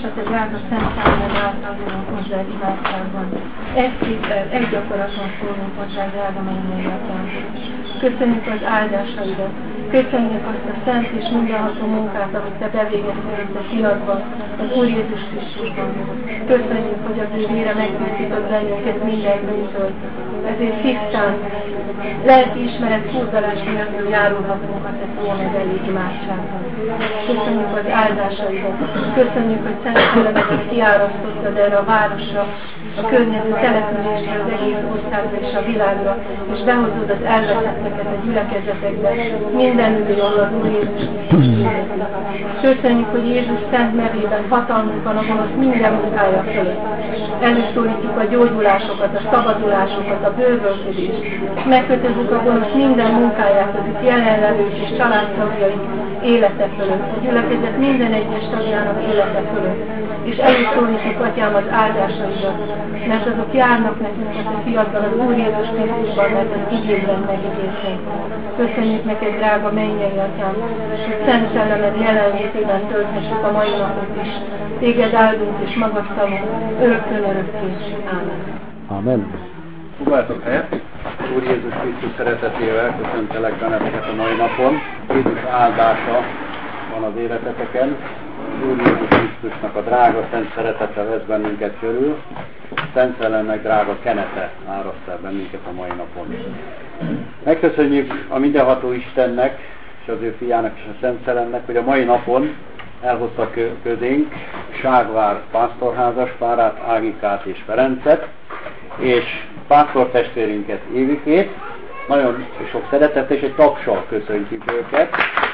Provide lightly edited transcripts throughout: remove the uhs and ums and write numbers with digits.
és a te drága szent szállod által jönünk hozzá imádságban. Egy szívvel, egy gyakorosan szólunk hozzá, drága mennyei atyám. Köszönjük az áldásaidat, köszönjük azt a szent és mindenható munkát, amit te bevégeztél itt a fiatban, az Úr Jézus Krisztusban. Köszönjük, hogy az ő vére megtisztított bennünket minden bűntől. Ezért tisztán, lelki ismeret furdalás nélkül járulhatunk a te szólnod elé imádságban. Köszönjük az áldásaidat, köszönjük, hogy szent szélemedet kiárasztottad erre a városra, a környező településre, az egész országra és a világra, és behozod az elveszetteket a gyülekezetekbe, mindenütt ahol az Úr Jézus Krisztus. Köszönjük, hogy Jézus szent nevében hatalmunk van a gonosz minden munkája fölött. Előszólítjuk a gyógyulásokat, a szabadulásokat, a bővölködést. Megkötözzük a gonosz minden munkáját az itt jelenlevők és családtagjaink élete fölött, a gyülekezet minden egyes tagjának élete fölött. És előszólítjuk, Atyám, az áldásaidat, mert azok járnak nekünk a te fiaddal az Úr Jézus Krisztusban, mert az igényben megígértünk. Köszönjük neked, drága mennyei Atyám, hogy Szent Szellemed jelenlétében tölthessük a mai napot is. Téged áldunk és magasztalunk, örökkön örökké. Ámen. Amen. Foglaljatok helyet! Úr Jézus Krisztus szeretetével köszöntelek benneteket a mai napon. Jézus áldása van az életeteken. Úr Jézus Krisztusnak a drága szent szeretete vesz bennünket körül. Szent Szellemnek drága kenete áraszt el bennünket a mai napon. Megköszönjük a mindenható Istennek és az ő fiának és a Szent Szellemnek, hogy a mai napon elhozta közénk Ságvár pásztorházaspárát, Ágikát és Ferencet, és pásztortestvérünket, Évikét. Nagyon sok szeretettel és egy tapsal köszöntjük őket.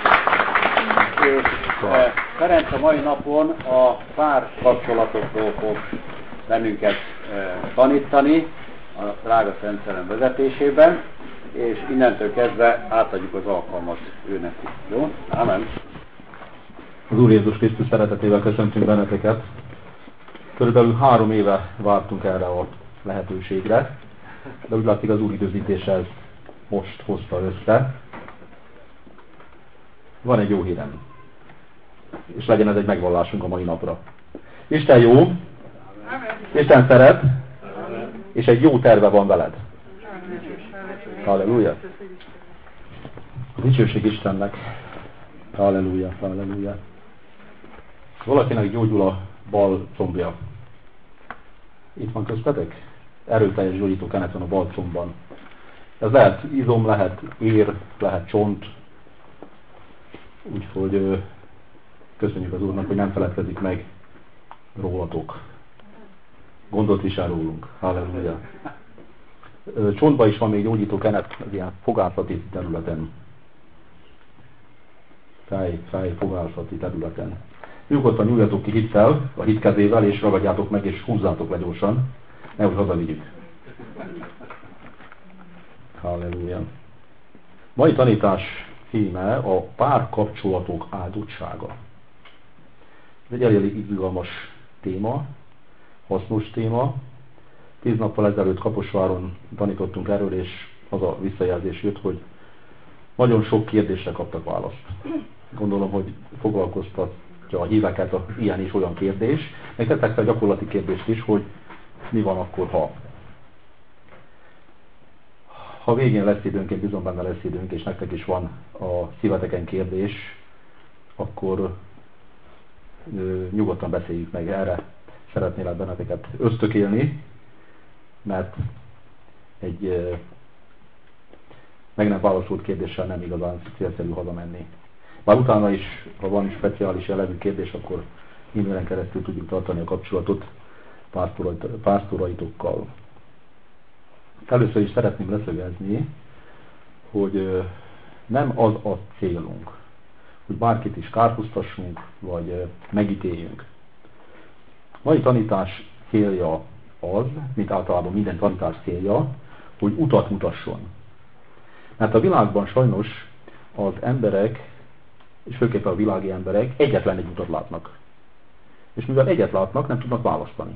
És Ferenc a mai napon a pár kapcsolatokról fog bennünket tanítani a drága Szent Szellem vezetésében, és innentől kezdve átadjuk az alkalmat őnek. Jó? Amen. Az Úr Jézus Krisztus szeretetével köszöntünk benneteket. Körülbelül 3 éve vártunk erre a lehetőségre, de úgy látszik az Úr időzítése ez most hozta össze. Van egy jó hírem, és legyen ez egy megvallásunk a mai napra. Isten jó, Isten szeret, és egy jó terve van veled. Halleluja! A dicsőség Istennek. Halleluja, halleluja. Valakinek gyógyul a bal combja. Itt van köztetek? Erőteljes gyógyító kenet van a bal combban. Ez lehet izom, lehet ér, lehet csont. Úgyhogy köszönjük az Úrnak, hogy nem feledkezik meg rólatok. Gondot visel rólunk. Halleluja. Csontban is van még gyógyító kenet, az ilyen fogászati területen. Fogászati területen. Nyugodtan nyúljatok ki hittel, a hit kezével, és ragadjátok meg, és húzzátok le gyorsan, nehogy hazavigyük. Halleluja. Mai tanítás címe a párkapcsolatok áldottsága. Ez egy elég izgalmas téma, hasznos téma. 10 nappal ezelőtt Kaposváron tanítottunk erről, és az a visszajelzés jött, hogy nagyon sok kérdésre kaptak választ. Gondolom, hogy foglalkoztatja a híveket az ilyen és olyan kérdés. Meg tettek fel gyakorlati kérdést is, hogy mi van akkor, ha végén lesz időnk, én bizony benne lesz időnk, és nektek is van a szíveteken kérdés, akkor nyugodtan beszéljük meg erre. Szeretnélek benneteket ösztökélni, mert egy meg nem válaszolt kérdéssel nem igazán célszerű hazamenni. Bár utána is, ha van speciális jellegű kérdés, akkor e-mailen keresztül tudjuk tartani a kapcsolatot pásztoraitokkal. Először is szeretném leszögezni, hogy nem az a célunk, hogy bárkit is kárhoztassunk, vagy megítéljünk. Mai tanítás célja az, mint általában minden tanítás célja, hogy utat mutasson. Mert a világban sajnos az emberek, és főképpen a világi emberek egyetlen egy utat látnak. És mivel egyet látnak, nem tudnak választani.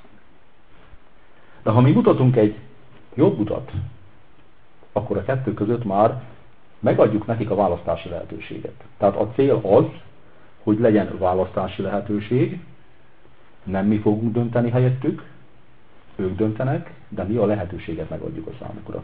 De ha mi mutatunk egy jobb utat, akkor a kettő között már megadjuk nekik a választási lehetőséget. Tehát a cél az, hogy legyen választási lehetőség, Nem mi fogunk dönteni helyettük, ők döntenek, de mi a lehetőséget megadjuk a számukra.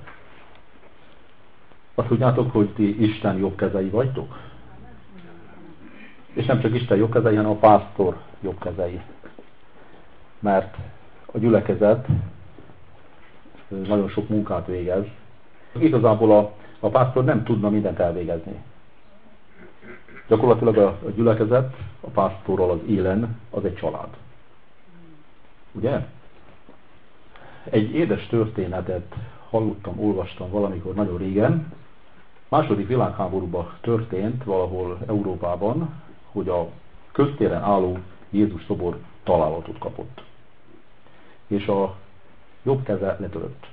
Azt tudjátok, hogy ti Isten jobbkezei vagytok? És nem csak Isten jobbkezei, hanem a pásztor jobbkezei. Mert a gyülekezet nagyon sok munkát végez. Igazából a pásztor nem tudna mindent elvégezni. Gyakorlatilag a gyülekezet a pásztorral az élen az egy család. Ugye? Egy édes történetet hallottam, olvastam valamikor nagyon régen. Második világháborúban történt valahol Európában, hogy a köztéren álló Jézus szobor találatot kapott. És a jobb keze letörött.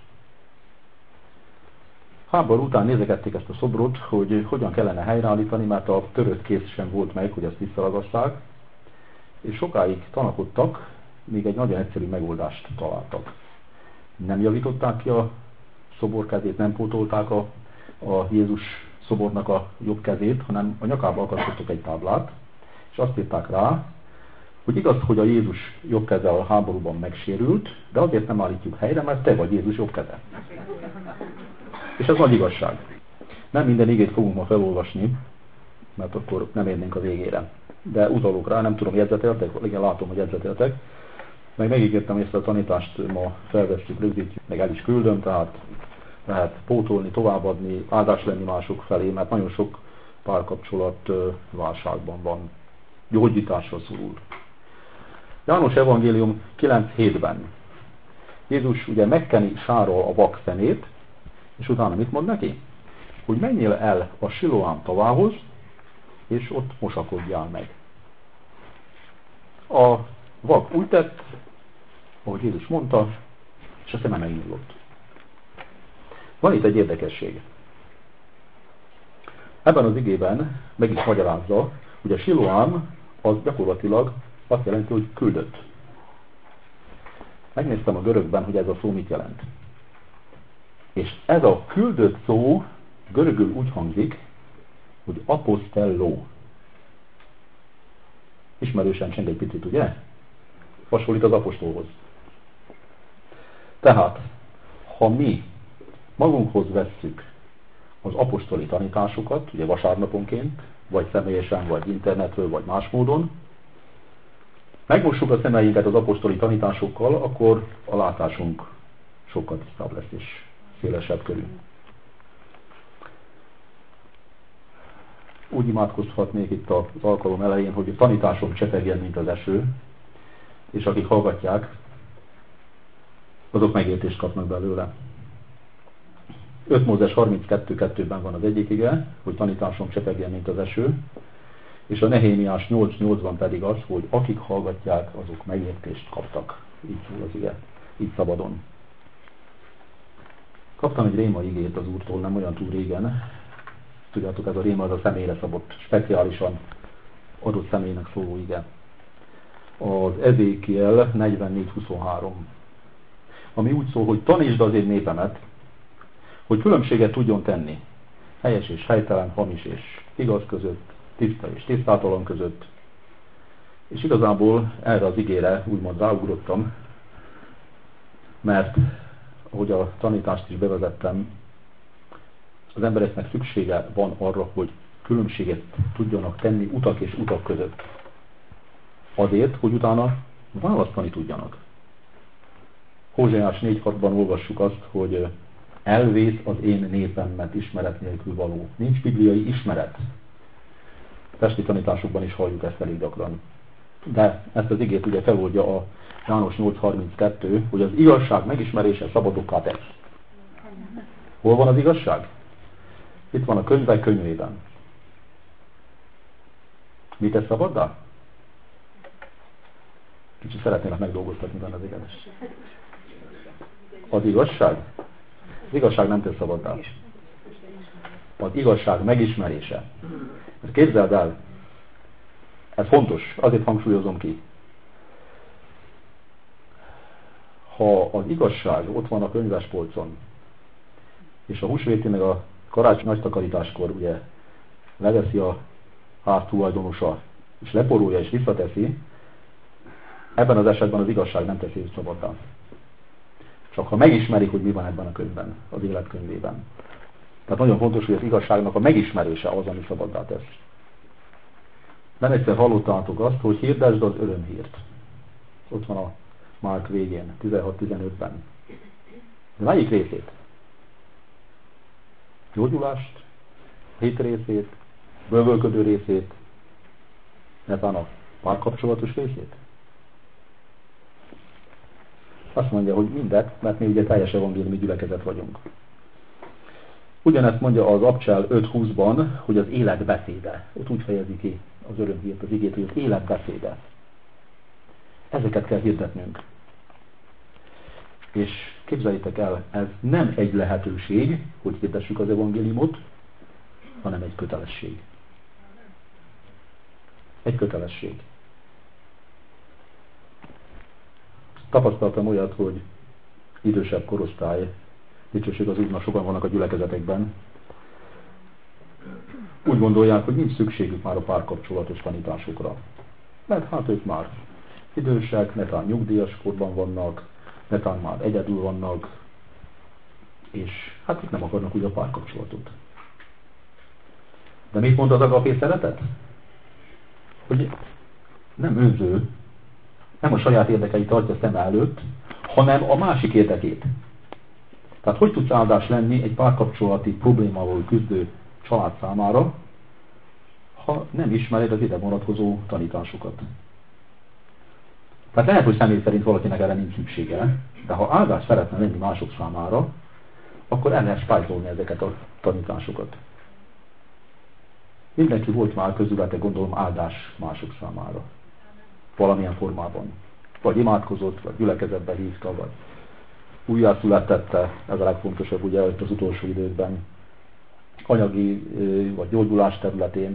Háború után nézegették ezt a szobrot, hogy hogyan kellene helyreállítani, mert a törött kéz sem volt meg, hogy ezt visszaragasszák. És sokáig tanakodtak, még egy nagyon egyszerű megoldást találtak. Nem javították ki a szobor kezét, nem pótolták a Jézus szobornak a jobb kezét, hanem a nyakába akasztottak egy táblát, és azt írták rá, hogy igaz, hogy a Jézus jobb keze a háborúban megsérült, de azért nem állítjuk helyre, mert te vagy Jézus jobb keze. És ez nagy igazság. Nem minden igét fogunk ma felolvasni, mert akkor nem érnénk a végére. De utalok rá, nem tudom, jegyzeteltek? Igen, látom, hogy jegyzeteltek. Megígértem, hogy ezt a tanítást ma felvesszük, rögzítjük, meg el is küldöm, tehát lehet pótolni, továbbadni, áldás lenni mások felé, mert nagyon sok párkapcsolat válságban van. Gyógyításra szorul. János Evangélium 9:7-ben Jézus ugye megkeni sárral a vak szemét, és utána mit mond neki? Hogy menjél el a Siloám tavához, és ott mosakodjál meg. A vak úgy tett, ahogy Jézus mondta, és a szeme megnyílott. Van itt egy érdekesség. Ebben az igében meg is magyarázza, hogy a Siloám az gyakorlatilag azt jelenti, hogy küldött. Megnéztem a görögben, hogy ez a szó mit jelent. És ez a küldött szó görögül úgy hangzik, hogy apostelló. Ismerősen cseng egy picit, ugye? Hasonlít az apostolhoz. Tehát, ha mi magunkhoz vesszük az apostoli tanításokat, ugye vasárnaponként, vagy személyesen, vagy internetről, vagy más módon, megmossuk a szemeinket az apostoli tanításokkal, akkor a látásunk sokkal tisztább lesz és szélesebb körül. Úgy imádkozhatnék itt az alkalom elején, hogy a tanításom csepegjen, mint az eső, és akik hallgatják, azok megértést kapnak belőle. 5 Mózes 32:2-ben van az egyik ige, hogy tanításom csepegjen, mint az eső, és a Nehémiás 8:8-ban pedig az, hogy akik hallgatják, azok megértést kaptak. Így szól az ige, így szabadon. Kaptam egy réma igét az Úrtól, nem olyan túl régen. Tudjátok, ez a réma az a személyre szabott, speciálisan adott személynek szóló ige. Az Ezékiel 44:23, ami úgy szól, hogy tanítsd az én népemet, hogy különbséget tudjon tenni helyes és helytelen, hamis és igaz között, tiszta és tisztátalan között. És igazából erre az igére úgymond ráugrottam, mert ahogy a tanítást is bevezettem, az embereknek szüksége van arra, hogy különbséget tudjanak tenni utak és utak között. Azért, hogy utána választani tudjanak. Hózseás 4:6-ban olvassuk azt, hogy elvész az én népemet ismeret nélkül való. Nincs bibliai ismeret. Testi tanításokban is halljuk ezt elég gyakran. De ezt az igét ugye feloldja a János 8:32, hogy az igazság megismerése szabadokká tesz. Hol van az igazság? Itt van a könyvek könyvében. Mit tesz szabaddá? Kicsit szeretnének megdolgoztatni benne az igaz. Az igazság? Az igazság nem tesz szabaddá. Az igazság megismerése. Ezt képzeld el, ez fontos, azért hangsúlyozom ki. Ha az igazság ott van a könyvespolcon, és a húsvéti meg a karácsony nagy takarításkor ugye leveszi a ház tulajdonosa, és leporolja és visszateszi, Ebben az esetben az igazság nem teszi őt szabaddá. Csak ha megismerik, hogy mi van ebben a könyvben, az életkönyvében. Tehát nagyon fontos, hogy az igazságnak a megismerése az, ami szabaddá tesz. Nem egyszer hallottátok azt, hogy hirdesd az örömhírt. Ott van a Márk végén, 16-15-ben. De melyik részét? Gyógyulást, hit részét, bővölködő részét, netán a párkapcsolatos részét? Azt mondja, hogy mindet, mert mi ugye teljes evangéliumi gyülekezet vagyunk. Ugyanezt mondja az Abcsel 5:20-ban, hogy az élet beszéde. Ott úgy fejezi ki az örömhírt, az igét, hogy az élet beszéde. Ezeket kell hirdetnünk. És képzeljétek el, ez nem egy lehetőség, hogy hirdessük az evangéliumot, hanem egy kötelesség. Egy kötelesség. Tapasztaltam olyat, hogy idősebb korosztály, dicsőség az Úrnak, sokan vannak a gyülekezetekben, úgy gondolják, hogy nincs szükségük már a párkapcsolatos tanításokra. Mert hát ők már idősek, netán nyugdíjas korban vannak, netán már egyedül vannak, és hát itt nem akarnak úgy a párkapcsolatot. De mit mond az agapé szeretet? Hogy nem önző, nem a saját érdekeit tartja szem előtt, hanem a másik érdekét. Tehát hogy tudsz áldás lenni egy párkapcsolati problémával küzdő család számára, ha nem ismered az ide vonatkozó tanításokat? Tehát lehet, hogy személy szerint valakinek erre nincs szüksége, de ha áldás szeretne lenni mások számára, akkor el lehet spájzolni ezeket a tanításokat. Mindenki volt már közületek, gondolom, áldás mások számára. Valamilyen formában. Vagy imádkozott, vagy gyülekezetbe hívta, vagy újjászülettette, ez a legfontosabb ugye az utolsó időkben, anyagi vagy gyógyulás területén,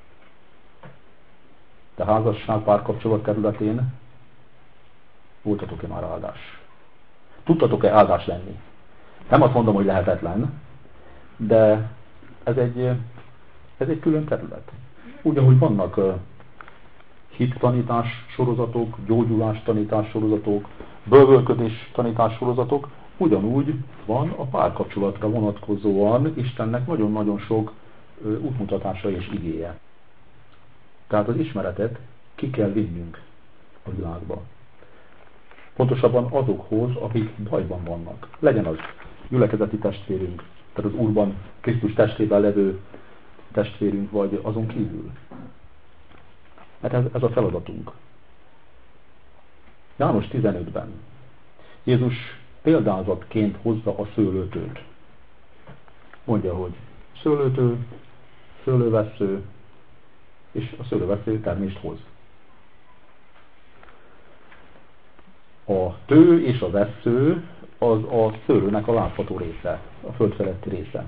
de házasság, párkapcsolat területén voltatok-e már áldás? Tudtatok-e áldás lenni? Nem azt mondom, hogy lehetetlen, de ez egy külön terület. Úgy, ahogy vannak hittanítás sorozatok, gyógyulás tanítás sorozatok, bővölködés tanítás sorozatok, ugyanúgy van a párkapcsolatra vonatkozóan Istennek nagyon-nagyon sok útmutatása és igéje. Tehát az ismeretet ki kell vinnünk a világba. Pontosabban azokhoz, akik bajban vannak. Legyen az gyülekezeti testvérünk, tehát az Úrban, Krisztus testében levő testvérünk, vagy azon kívül. Mert ez a feladatunk. János 15-ben Jézus példázatként hozza a szőlőtőt. Mondja, hogy szőlőtő, szőlővessző, és a szőlővessző termést hoz. A tő és a vessző az a szőlőnek a látható része, a föld feletti része.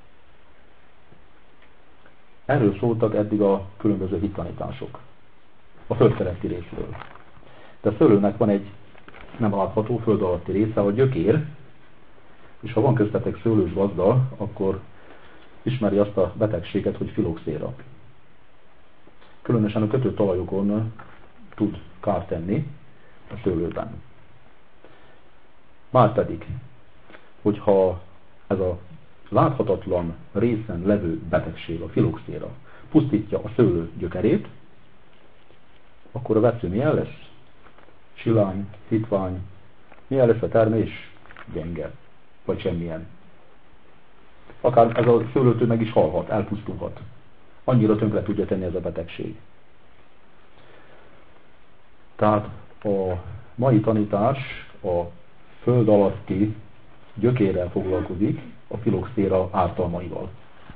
Erről szóltak eddig a különböző hittanítások. A föld feletti részről. De a szőlőnek van egy nem látható föld alatti része, a gyökér, és ha van köztetek szőlős gazda, akkor ismeri azt a betegséget, hogy filoxéra. Különösen a kötőtalajokon tud kárt tenni a szőlőben. Márpedig, hogyha ez a láthatatlan részen levő betegség, a filoxéra pusztítja a szőlő gyökerét, akkor a vessző milyen lesz? Silány, hitvány. Milyen lesz a termés? Gyenge. Vagy semmilyen. Akár ez a szőlőtő meg is halhat, elpusztulhat. Annyira tönkre tudja tenni ez a betegség. Tehát a mai tanítás a föld alatti gyökérrel foglalkozik, a filoxéra ártalmaival.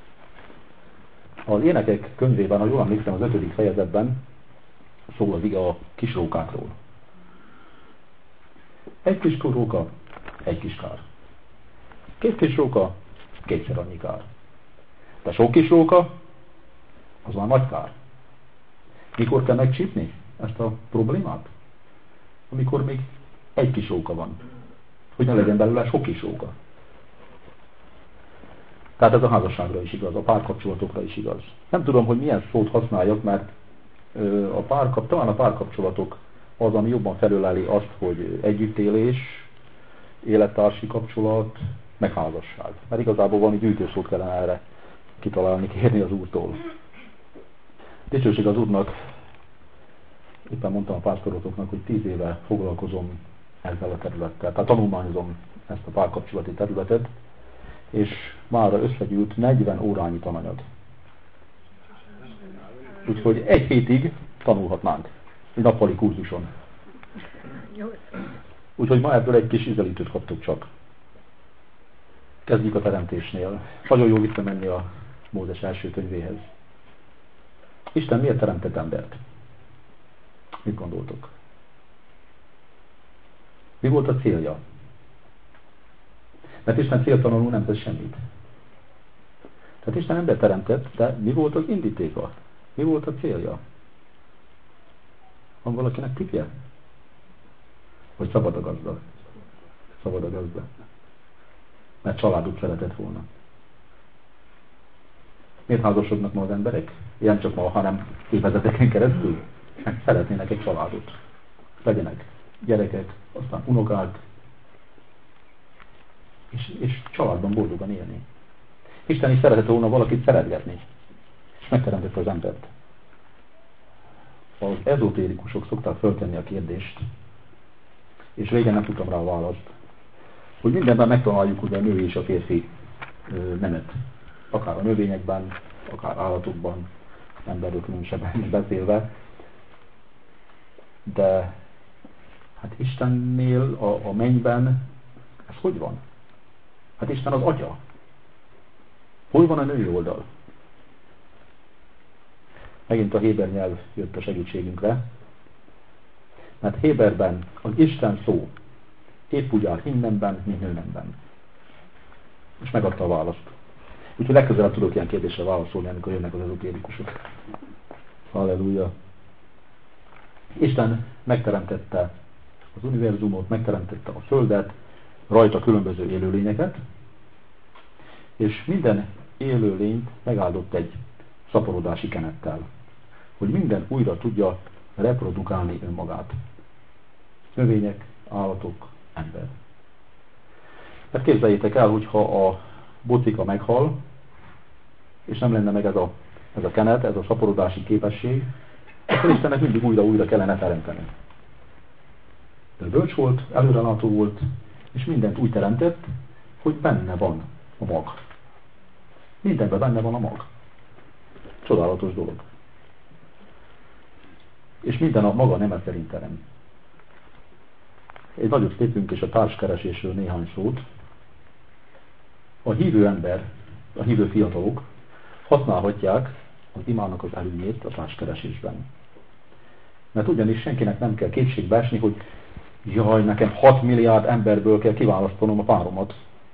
Az Énekek könyvében, ha jól emlékszem, az 5. fejezetben szól az ige a kisrókákról. Egy kis róka, egy kis kár. Két kis róka, kétszer annyi kár. De sok kis róka, az már nagy kár. Mikor kell megcsípni ezt a problémát? Amikor még egy kis róka van. Hogy ne legyen belőle sok kis róka. Tehát ez a házasságra is igaz, a párkapcsolatokra is igaz. Nem tudom, hogy milyen szót használjak, mert talán a párkapcsolatok az, ami jobban felöleli azt, hogy együttélés, élettársi kapcsolat, meg házasság. Mert igazából valami gyűjtőszót kellene erre kitalálni, kérni az Úrtól. Dicsőség az Úrnak, éppen mondtam a pásztoroknak, hogy 10 éve foglalkozom ezzel a területtel. Tehát tanulmányozom ezt a párkapcsolati területet, és mára összegyűlt 40 órányi tananyag. Úgyhogy 1 hétig tanulhatnánk, egy nappali kurzuson. Úgyhogy ma ebből egy kis ízelítőt kaptuk csak. Kezdjük a teremtésnél. Nagyon jó visszamenni a Mózes első könyvéhez. Isten miért teremtett embert? Mit gondoltok? Mi volt a célja? Mert Isten céltalanul nem tesz semmit. Tehát Isten embert teremtett, de mi volt az indítéka? Mi volt a célja? Van valakinek tippje? Vagy szabad a gazda? Szabad a gazda. Mert családot szeretett volna. Miért házasodnak ma az emberek? Ilyen csak ma, hanem évezeteken keresztül. Mert szeretnének egy családot. Legyenek gyerekek, aztán unokák, és családban boldogan élni. Isten is szeretett volna valakit szeretgetni. És megteremtette az embert. Az ezotérikusok szokták föltenni a kérdést, és régen nem tudtam rá a választ, hogy mindenben megtaláljuk ugye a női és a férfi nemet. Akár a növényekben, akár állatokban, emberről különösebben beszélve. De hát Istennél a mennyben ez hogy van? Hát Isten az Atya. Hol van a női oldal? Megint a héber nyelv jött a segítségünkre. Mert héberben az Isten szó épp úgy áll mindenben, mint nőnemben. És megadta a választ. Úgyhogy legközelebb tudok ilyen kérdésre válaszolni, amikor jönnek az ezotérikusok. Halleluja! Isten megteremtette az univerzumot, megteremtette a Földet, rajta különböző élőlényeket, és minden élőlényt megáldott egy szaporodási kenettel, hogy minden újra tudja reprodukálni önmagát. Növények, állatok, ember. Hát képzeljétek el, hogyha a bocika meghal, és nem lenne meg ez a kenet, ez a szaporodási képesség, akkor Istennek mindig újra kellene teremteni. De bölcs volt, előrelátó volt, és mindent úgy teremtett, hogy benne van a mag. Mindenben benne van a mag. Csodálatos dolog. És minden a maga neme szerint terem. Egy nagyot lépünk, és a társkeresésről néhány szót. A hívő ember, a hívő fiatalok használhatják az imának az előnyét a társkeresésben. Mert ugyanis senkinek nem kell kétségbe esni, hogy jaj, nekem 6 milliárd emberből kell kiválasztanom a páromat.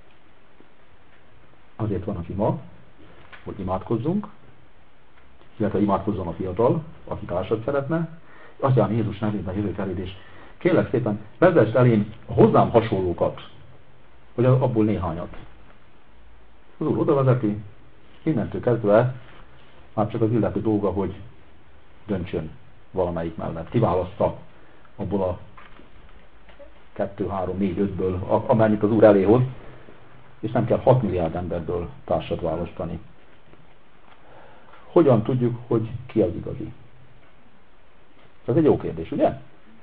Azért van az ima, hogy imádkozzunk, illetve imádkozzon a fiatal, aki társat szeretne. Atyám, Jézus nevében jövök eléd, és kérlek szépen, vezess elém a hozzám hasonlókat, vagy abból néhányat. Az Úr oda vezeti, innentől kezdve már csak az illető dolga, hogy döntsön valamelyik mellett. Kiválaszta abból a 2, 3, 4, 5-ből, amennyit az Úr elé hoz, és nem kell 6 milliárd emberből társat választani. Hogyan tudjuk, hogy ki az igazi? Ez egy jó kérdés, ugye?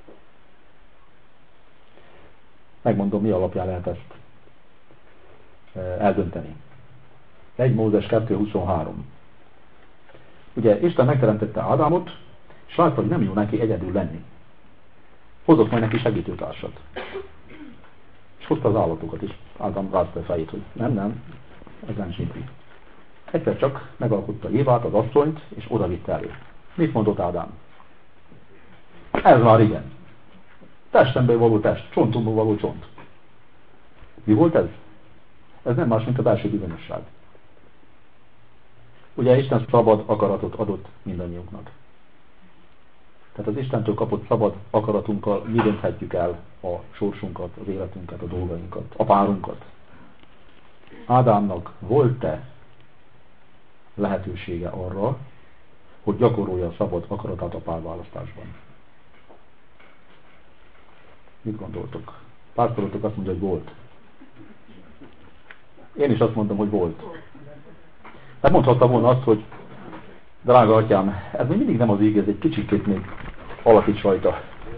Megmondom, mi alapján lehet ezt eldönteni. 1 Mózes 2.23. Ugye Isten megteremtette Ádámot, és látta, hogy nem jó neki egyedül lenni. Hozott majd neki segítőtársat. És hozta az állatokat is. Ádám rázta a fejét, hogy nem, ez nem zsíri. Egyszer csak megalkotta Évát, az asszonyt, és oda vitte elő. Mit mondott Ádám? Ez már igen. Testemben való test, csontomból való csont. Mi volt ez? Ez nem más, mint a belső bizonyosság. Ugye Isten szabad akaratot adott mindannyiunknak. Tehát az Istentől kapott szabad akaratunkkal mi dönthetjük el a sorsunkat, az életünket, a dolgainkat, a párunkat. Ádámnak volt-e lehetősége arra, hogy gyakorolja a szabad akaratát a párválasztásban? Mit gondoltok? Pásztorotok azt mondja, hogy volt. Én is azt mondtam, hogy volt. Hát mondhatta volna azt, hogy drága atyám, ez még mindig nem az íg, ez egy kicsikét még alakíts rajta.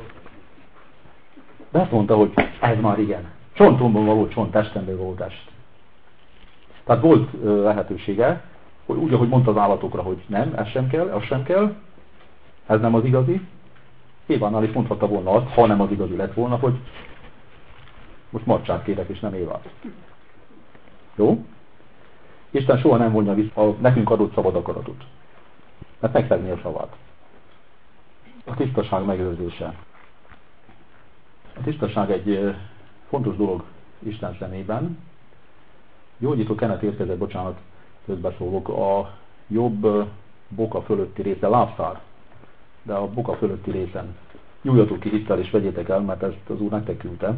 De azt mondta, hogy ez már igen. Csontomban volt csont, testemben volt test. Tehát volt lehetősége, hogy úgy, ahogy mondta az állatokra, hogy nem, ez sem kell, az sem kell, ez nem az igazi. Évánál is mondhatta volna azt, ha nem az igazi lett volna, hogy most marcsát kérek, és nem Évát. Jó? Isten soha nem vonja vissza a nekünk adott szabad akaratot. Mert megszegni a savát. A tisztaság megőrzése. A tisztaság egy fontos dolog Isten szemében. Gyógyító Kenet érkezett, bocsánat, közbeszólok, a jobb boka fölötti része, lábszár, de a boka fölötti részen nyújjatok ki hittel és vegyétek el, mert ezt az Úr nektek küldte.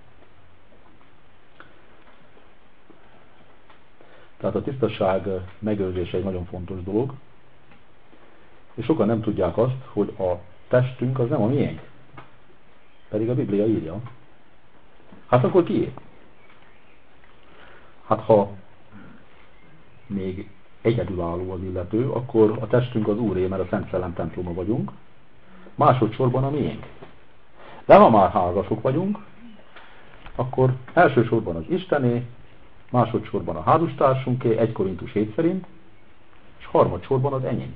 Tehát a tisztaság megőrzése egy nagyon fontos dolog, és sokan nem tudják azt, hogy a testünk az nem a miénk, pedig a Biblia írja. Hát akkor kié? Hát ha még egyedülálló az illető, akkor a testünk az Úré, mert a Szent Szellem temploma vagyunk, másodszorban a miénk. De ha már házasok vagyunk, akkor elsősorban az Istené, másodszorban a házastársunké, 1 Korintus 7 szerint, és harmadsorban az enyém.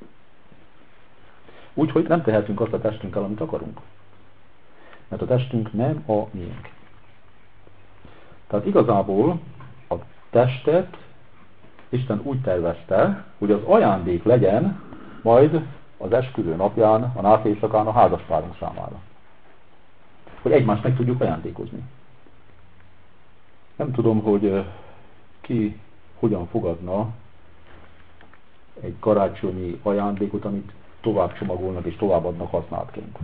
Úgyhogy nem tehetünk azt a testünkkel, amit akarunk. Mert a testünk nem a miénk. Tehát igazából a testet Isten úgy tervezte, hogy az ajándék legyen majd az esküvő napján, a nászéjszakán a házaspárunk számára. Hogy egymást meg tudjuk ajándékozni. Nem tudom, hogy ki hogyan fogadna egy karácsonyi ajándékot, amit tovább csomagolnak és továbbadnak használtként.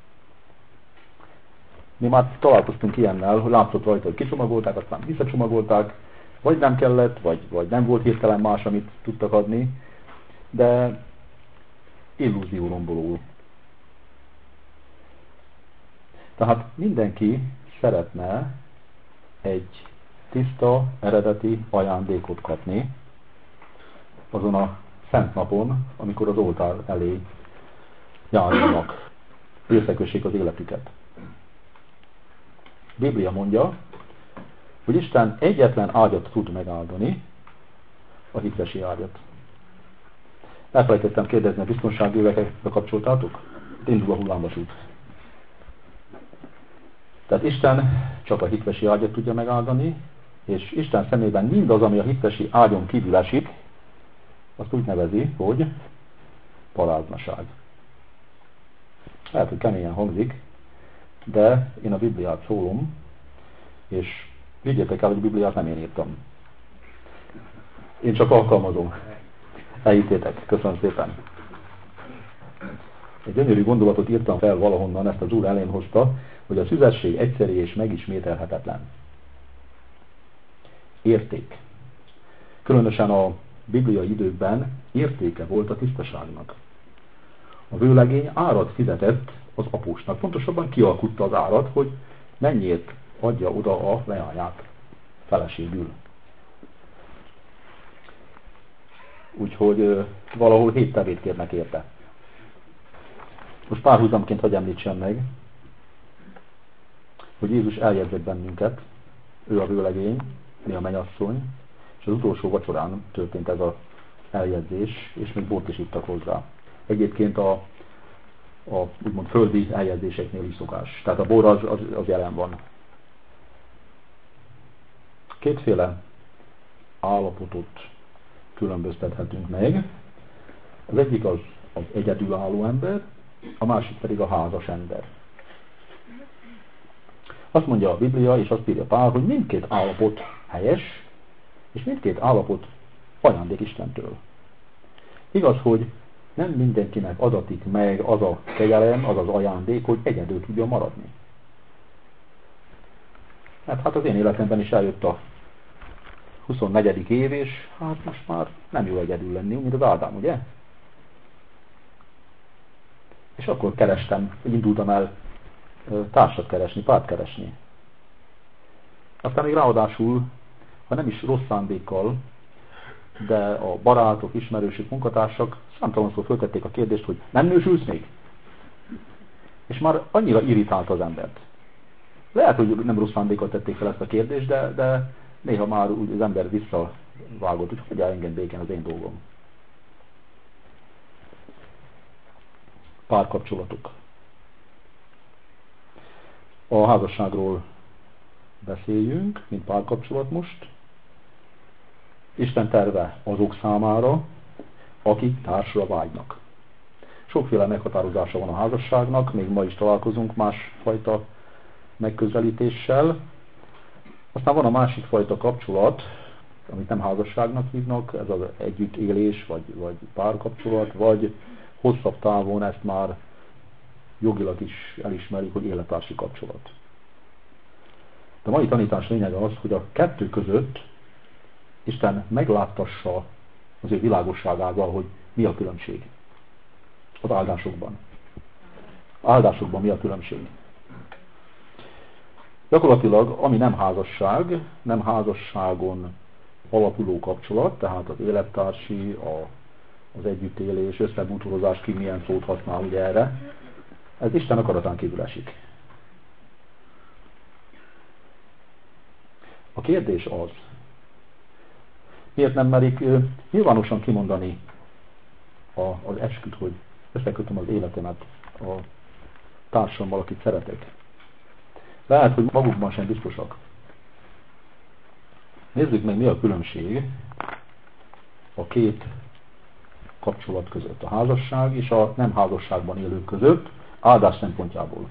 Mi már találkoztunk ilyennel, hogy látszott rajta, hogy kicsomagolták, aztán visszacsomagolták, vagy nem kellett, vagy nem volt hirtelen más, amit tudtak adni, de illúzió romboló. Tehát mindenki szeretne egy tiszta, eredeti ajándékot kapni azon a szent napon, amikor az oltár elé járnak, összekössék az életüket. A Biblia mondja, hogy Isten egyetlen ágyat tud megáldani, a hitvesi ágyat. Elfelejtettem kérdezni, a biztonsági öveket bekapcsoltátok? Indul a hullámvasút. Tehát Isten csak a hitvesi ágyat tudja megáldani, és Isten szemében mindaz, ami a hitvesi ágyon kívül esik, azt úgy nevezi, hogy paráznaság. Lehet, hogy keményen hangzik, de én a Bibliát szólom, és vigyétek el, hogy a Bibliát nem én írtam. Én csak alkalmazom. Elhittétek. Köszönöm szépen. Egy gyönyörű gondolatot írtam fel valahonnan, ezt az Úr elén hozta, hogy a szüzesség egyszerű és megismételhetetlen. Érték. Különösen a bibliai időkben értéke volt a tisztaságnak. A vőlegény árat fizetett az apósnak. Pontosabban kialkutta az árat, hogy mennyiért adja oda a leányát feleségül. Úgyhogy valahol 7 tevét kérnek érte. Most párhuzamként hadd említsem meg, hogy Jézus eljegyzett bennünket, ő a vőlegény, mi a mennyasszony, és az utolsó vacsorán történt ez az eljegyzés, és még bort is ittak hozzá. Egyébként a úgymond földi eljegyzéseknél is szokás. Tehát a bor az jelen van. Kétféle állapotot különböztethetünk meg. Az egyik az egyedülálló ember, a másik pedig a házas ember. Azt mondja a Biblia, és azt írja Pál, hogy mindkét állapot helyes, és mindkét állapot ajándék Istentől. Igaz, hogy nem mindenkinek adatik meg az a kegyelem, az az ajándék, hogy egyedül tudja maradni. Hát az én életemben is eljött a 24. év, és hát most már nem jó egyedül lenni, mint az Ádám, ugye? És akkor kerestem, indultam el társat keresni, párt keresni. Aztán még ráadásul, ha nem is rossz szándékkal, de a barátok, ismerősök, munkatársak számtalanszor föltették a kérdést, hogy nem nősülsz még? És már annyira irritált az embert. Lehet, hogy nem rossz szándékkal tették fel ezt a kérdést, de néha már úgy az ember visszavágott, hogy hagyjál engem békén, az én dolgom. Párkapcsolatok. A házasságról beszéljünk, mint párkapcsolat most. Isten terve azok számára, akik társra vágynak. Sokféle meghatározása van a házasságnak, még ma is találkozunk másfajta megközelítéssel. Aztán van a másik fajta kapcsolat, amit nem házasságnak hívnak, ez az együttélés, vagy párkapcsolat, vagy hosszabb távon ezt már jogilag is elismerik, hogy élettársi kapcsolat. De a mai tanítás lényege az, hogy a kettő között Isten megláttassa az ő világosságával, hogy mi a különbség. Az áldásokban. Áldásokban mi a különbség. Gyakorlatilag, ami nem házasság, nem házasságon alapuló kapcsolat, tehát az élettársi, az együttélés, összebútorozás, ki milyen szót használ ugye erre, ez Isten akaratán kívül esik. A kérdés az, miért nem merik nyilvánosan kimondani az esküt, hogy összekötöm az életemet a társammal, akit szeretek. Lehet, hogy magukban sem biztosak. Nézzük meg, mi a különbség a két kapcsolat között, a házasság és a nem házasságban élők között, áldás szempontjából.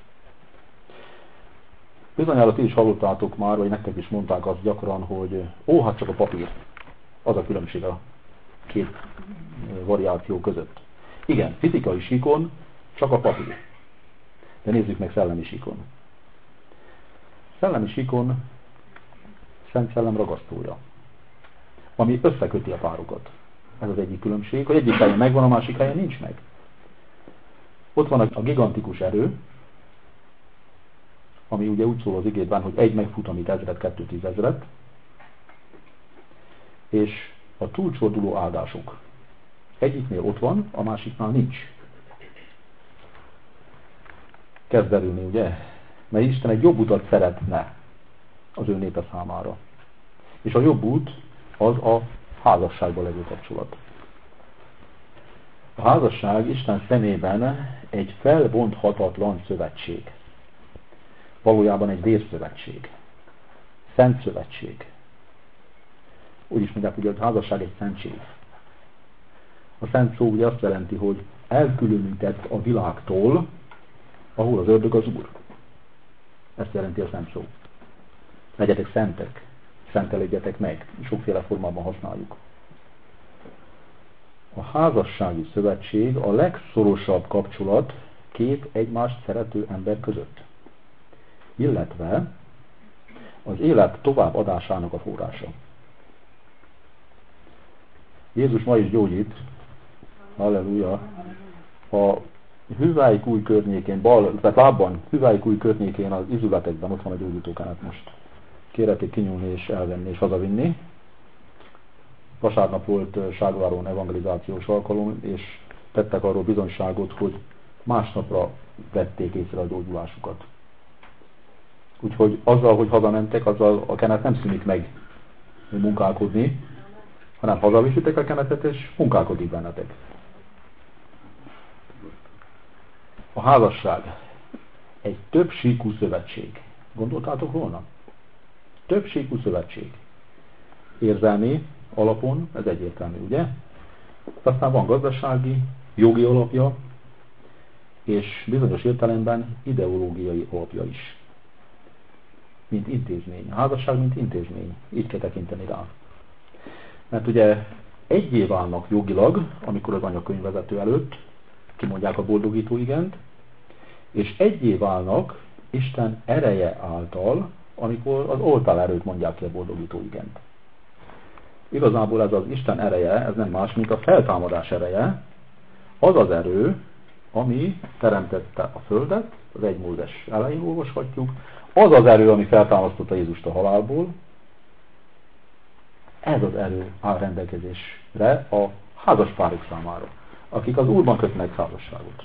Bizonyára ti is hallottátok már, vagy nektek is mondták azt gyakran, hogy hát csak a papír. Az a különbség a két variáció között. Igen, fizikai síkon csak a papír. De nézzük meg szellemi síkon. Szellemi síkon Szent Szellem ragasztója, ami összeköti a párokat. Ez az egyik különbség, hogy egyik helyen megvan, a másik helyen nincs meg. Ott van a gigantikus erő, ami ugye úgy szól az igében, hogy egy megfut, amit 1000-et, 2 10 000-et, és a túlcsorduló áldások. Egyiknél ott van, a másiknál nincs. Kezd derülni, ugye? Mert Isten egy jobb utat szeretne az ő népe számára. És a jobb út az a házasságban levő kapcsolat. A házasság Isten szemében egy felbonthatatlan szövetség. Valójában egy vérszövetség. Szent szövetség. Úgy is mondják, hogy a házasság egy szentség. A szent szó ugye azt jelenti, hogy elkülönített a világtól, ahol az ördög az Úr. Ezt jelenti a szent szó. Legyetek szentek, szentelődjetek meg. Sokféle formában használjuk. A házassági szövetség a legszorosabb kapcsolat két egymást szerető ember között. Illetve az élet továbbadásának a forrása. Jézus ma is gyógyít, halleluja, a Hüvelykúj környékén, tehát lábban, Hüvelykúj környékén az izületekben ott van a gyógyítókának most. Kérhetik kinyúlni és elvenni és hazavinni. Vasárnap volt Ságváron evangelizációs alkalom, és tettek arról bizonyságot, hogy másnapra vették észre a gyógyulásukat. Úgyhogy azzal, hogy hazamentek, azzal a kenet nem szűnik meg munkálkodni, hanem hazaviszitek a kenetet, és munkálkodik bennetek. A házasság egy többsíkú szövetség. Gondoltátok volna? Többsíkú szövetség. Érzelmi alapon, ez egyértelmű, ugye? Aztán van gazdasági, jogi alapja, és bizonyos értelemben ideológiai alapja is. Mint intézmény. A házasság, mint intézmény. Így kell tekinteni rá. Mert ugye egyé válnak jogilag, amikor az anyakönyvvezető előtt kimondják a boldogító igent, és egyé válnak Isten ereje által, amikor az oltár erőt mondják ki a boldogító igent. Igazából ez az Isten ereje, ez nem más, mint a feltámadás ereje, az az erő, ami teremtette a földet, az 1 Mózes elején olvashatjuk, az az erő, ami feltámasztotta Jézust a halálból, ez az erő áll rendelkezésre a házaspárok számára, akik az Úrban kötnek házasságot.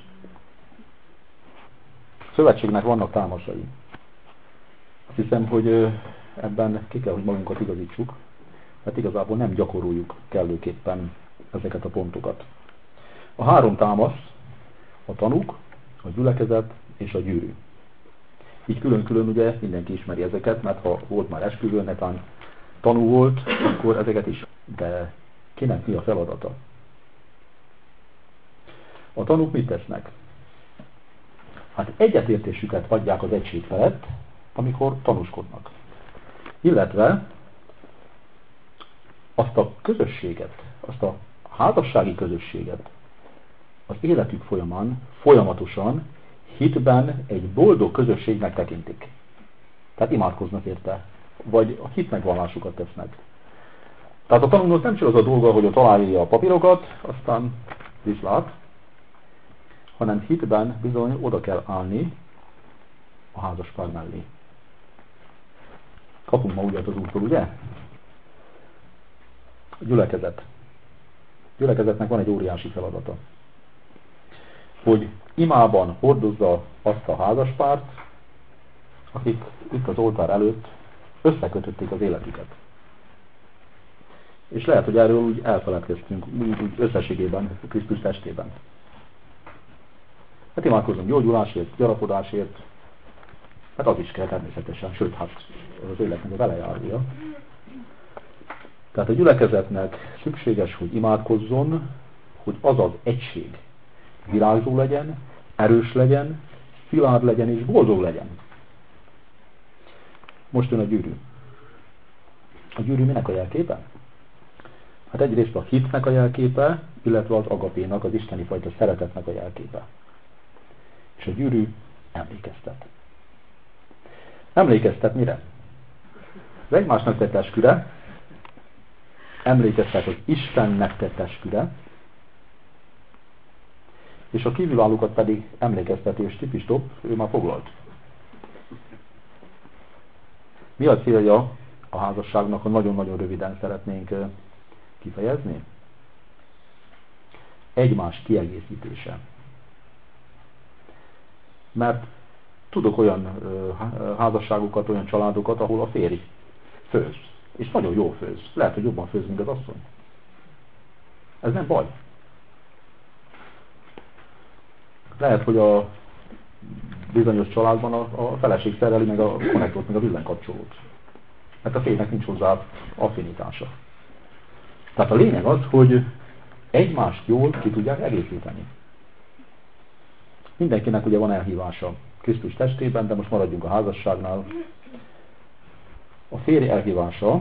A szövetségnek vannak támasai. Azt hiszem, hogy ebben ki kell, hogy magunkat igazítsuk, mert igazából nem gyakoroljuk kellőképpen ezeket a pontokat. A 3 támasz, a tanúk, a gyülekezet és a gyűrű. Így külön-külön ugye mindenki ismeri ezeket, mert ha volt már esküvő, netán tanú volt, akkor ezeket is. De kinek mi a feladata? A tanúk mit tesznek? Hát egyetértésüket adják az egység felett, amikor tanúskodnak. Illetve azt a közösséget, azt a házassági közösséget az életük folyamán folyamatosan hitben egy boldog közösségnek tekintik. Tehát imádkoznak érte, vagy a hit megvallásukat tesznek. Tehát a tanulónak nem csak az a dolga, hogy találja a papírokat, aztán viszlát, hanem hitben bizony oda kell állni a házaspár mellé. Kapunk ma ugyan az Úrtól, ugye? A gyülekezet. A gyülekezetnek van egy óriási feladata. Hogy imában hordozza azt a házaspárt, akik itt az oltár előtt összekötötték az életüket. És lehet, hogy erről úgy elfeledkeztünk, úgy összességében, Krisztus testében. Hát imádkozunk gyógyulásért, gyarapodásért, hát az is kell természetesen, sőt, hát az életnek a velejárója. Tehát a gyülekezetnek szükséges, hogy imádkozzon, hogy az az egység virágzó legyen, erős legyen, szilárd legyen és boldog legyen. Most jön a gyűrű. A gyűrű minek a jelképe? Hát egyrészt a hitnek a jelképe, illetve az agapénak, az isteni fajta szeretetnek a jelképe. És a gyűrű emlékeztet. Emlékeztet mire? Az egymásnak tett esküre, emlékeztet az Istennek tett esküre, és a kívülállókat pedig emlékeztetés tipistop, ő már foglalt. Mi a célja a házasságnak, ha nagyon-nagyon röviden szeretnénk kifejezni? Egymás kiegészítése. Mert tudok olyan házasságokat, olyan családokat, ahol a férj főz. És nagyon jól főz. Lehet, hogy jobban főz, mint az asszony. Ez nem baj. Lehet, hogy a bizonyos családban a feleség szereli meg a konnektort, meg a villanykapcsolót. Mert a férjnek nincs hozzá affinitása. Tehát a lényeg az, hogy egymást jól ki tudják egészíteni. Mindenkinek ugye van elhívása Krisztus testében, de most maradjunk a házasságnál. A férj elhívása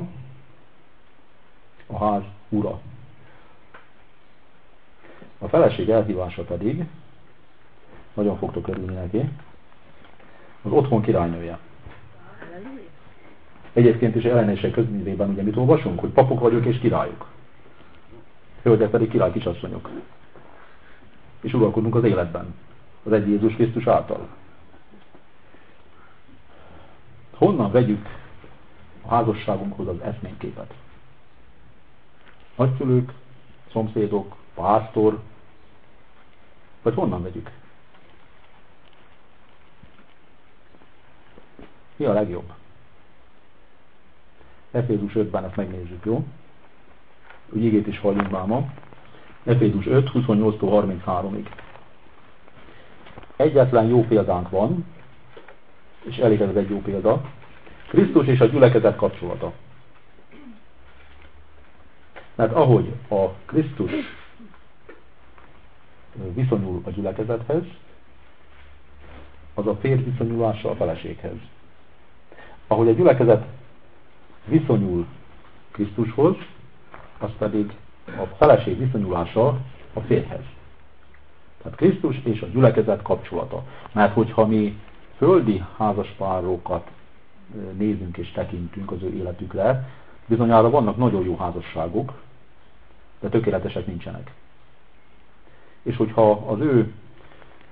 a ház ura. A feleség elhívása pedig, nagyon fogtok örülni neki, az otthon királynője. Egyébként is ellenése közművében ugye mit olvasunk, hogy papok vagyok és királyok. Hölgyek pedig király kisasszonyok. És uralkodunk az életben. Az egy Jézus Krisztus által. Honnan vegyük a házasságunkhoz az eszményképet? Nagyszülők, szomszédok, pásztor, vagy honnan vegyük? Mi a legjobb? Efézus 5-ben ezt megnézzük, jó? Úgy igét is halljunk már ma. Efézus 5, 28-tól 33-ig. Egyetlen jó példánk van, és elég ez egy jó példa. Krisztus és a gyülekezet kapcsolata. Mert ahogy a Krisztus viszonyul a gyülekezethez, az a férj viszonyulása a feleséghez. Ahogy a gyülekezet viszonyul Krisztushoz, az pedig a feleség viszonyulása a férjhez. Tehát Krisztus és a gyülekezet kapcsolata. Mert hogyha mi földi házaspárokat nézünk és tekintünk az ő életükre, bizonyára vannak nagyon jó házasságok, de tökéletesek nincsenek. És hogyha az ő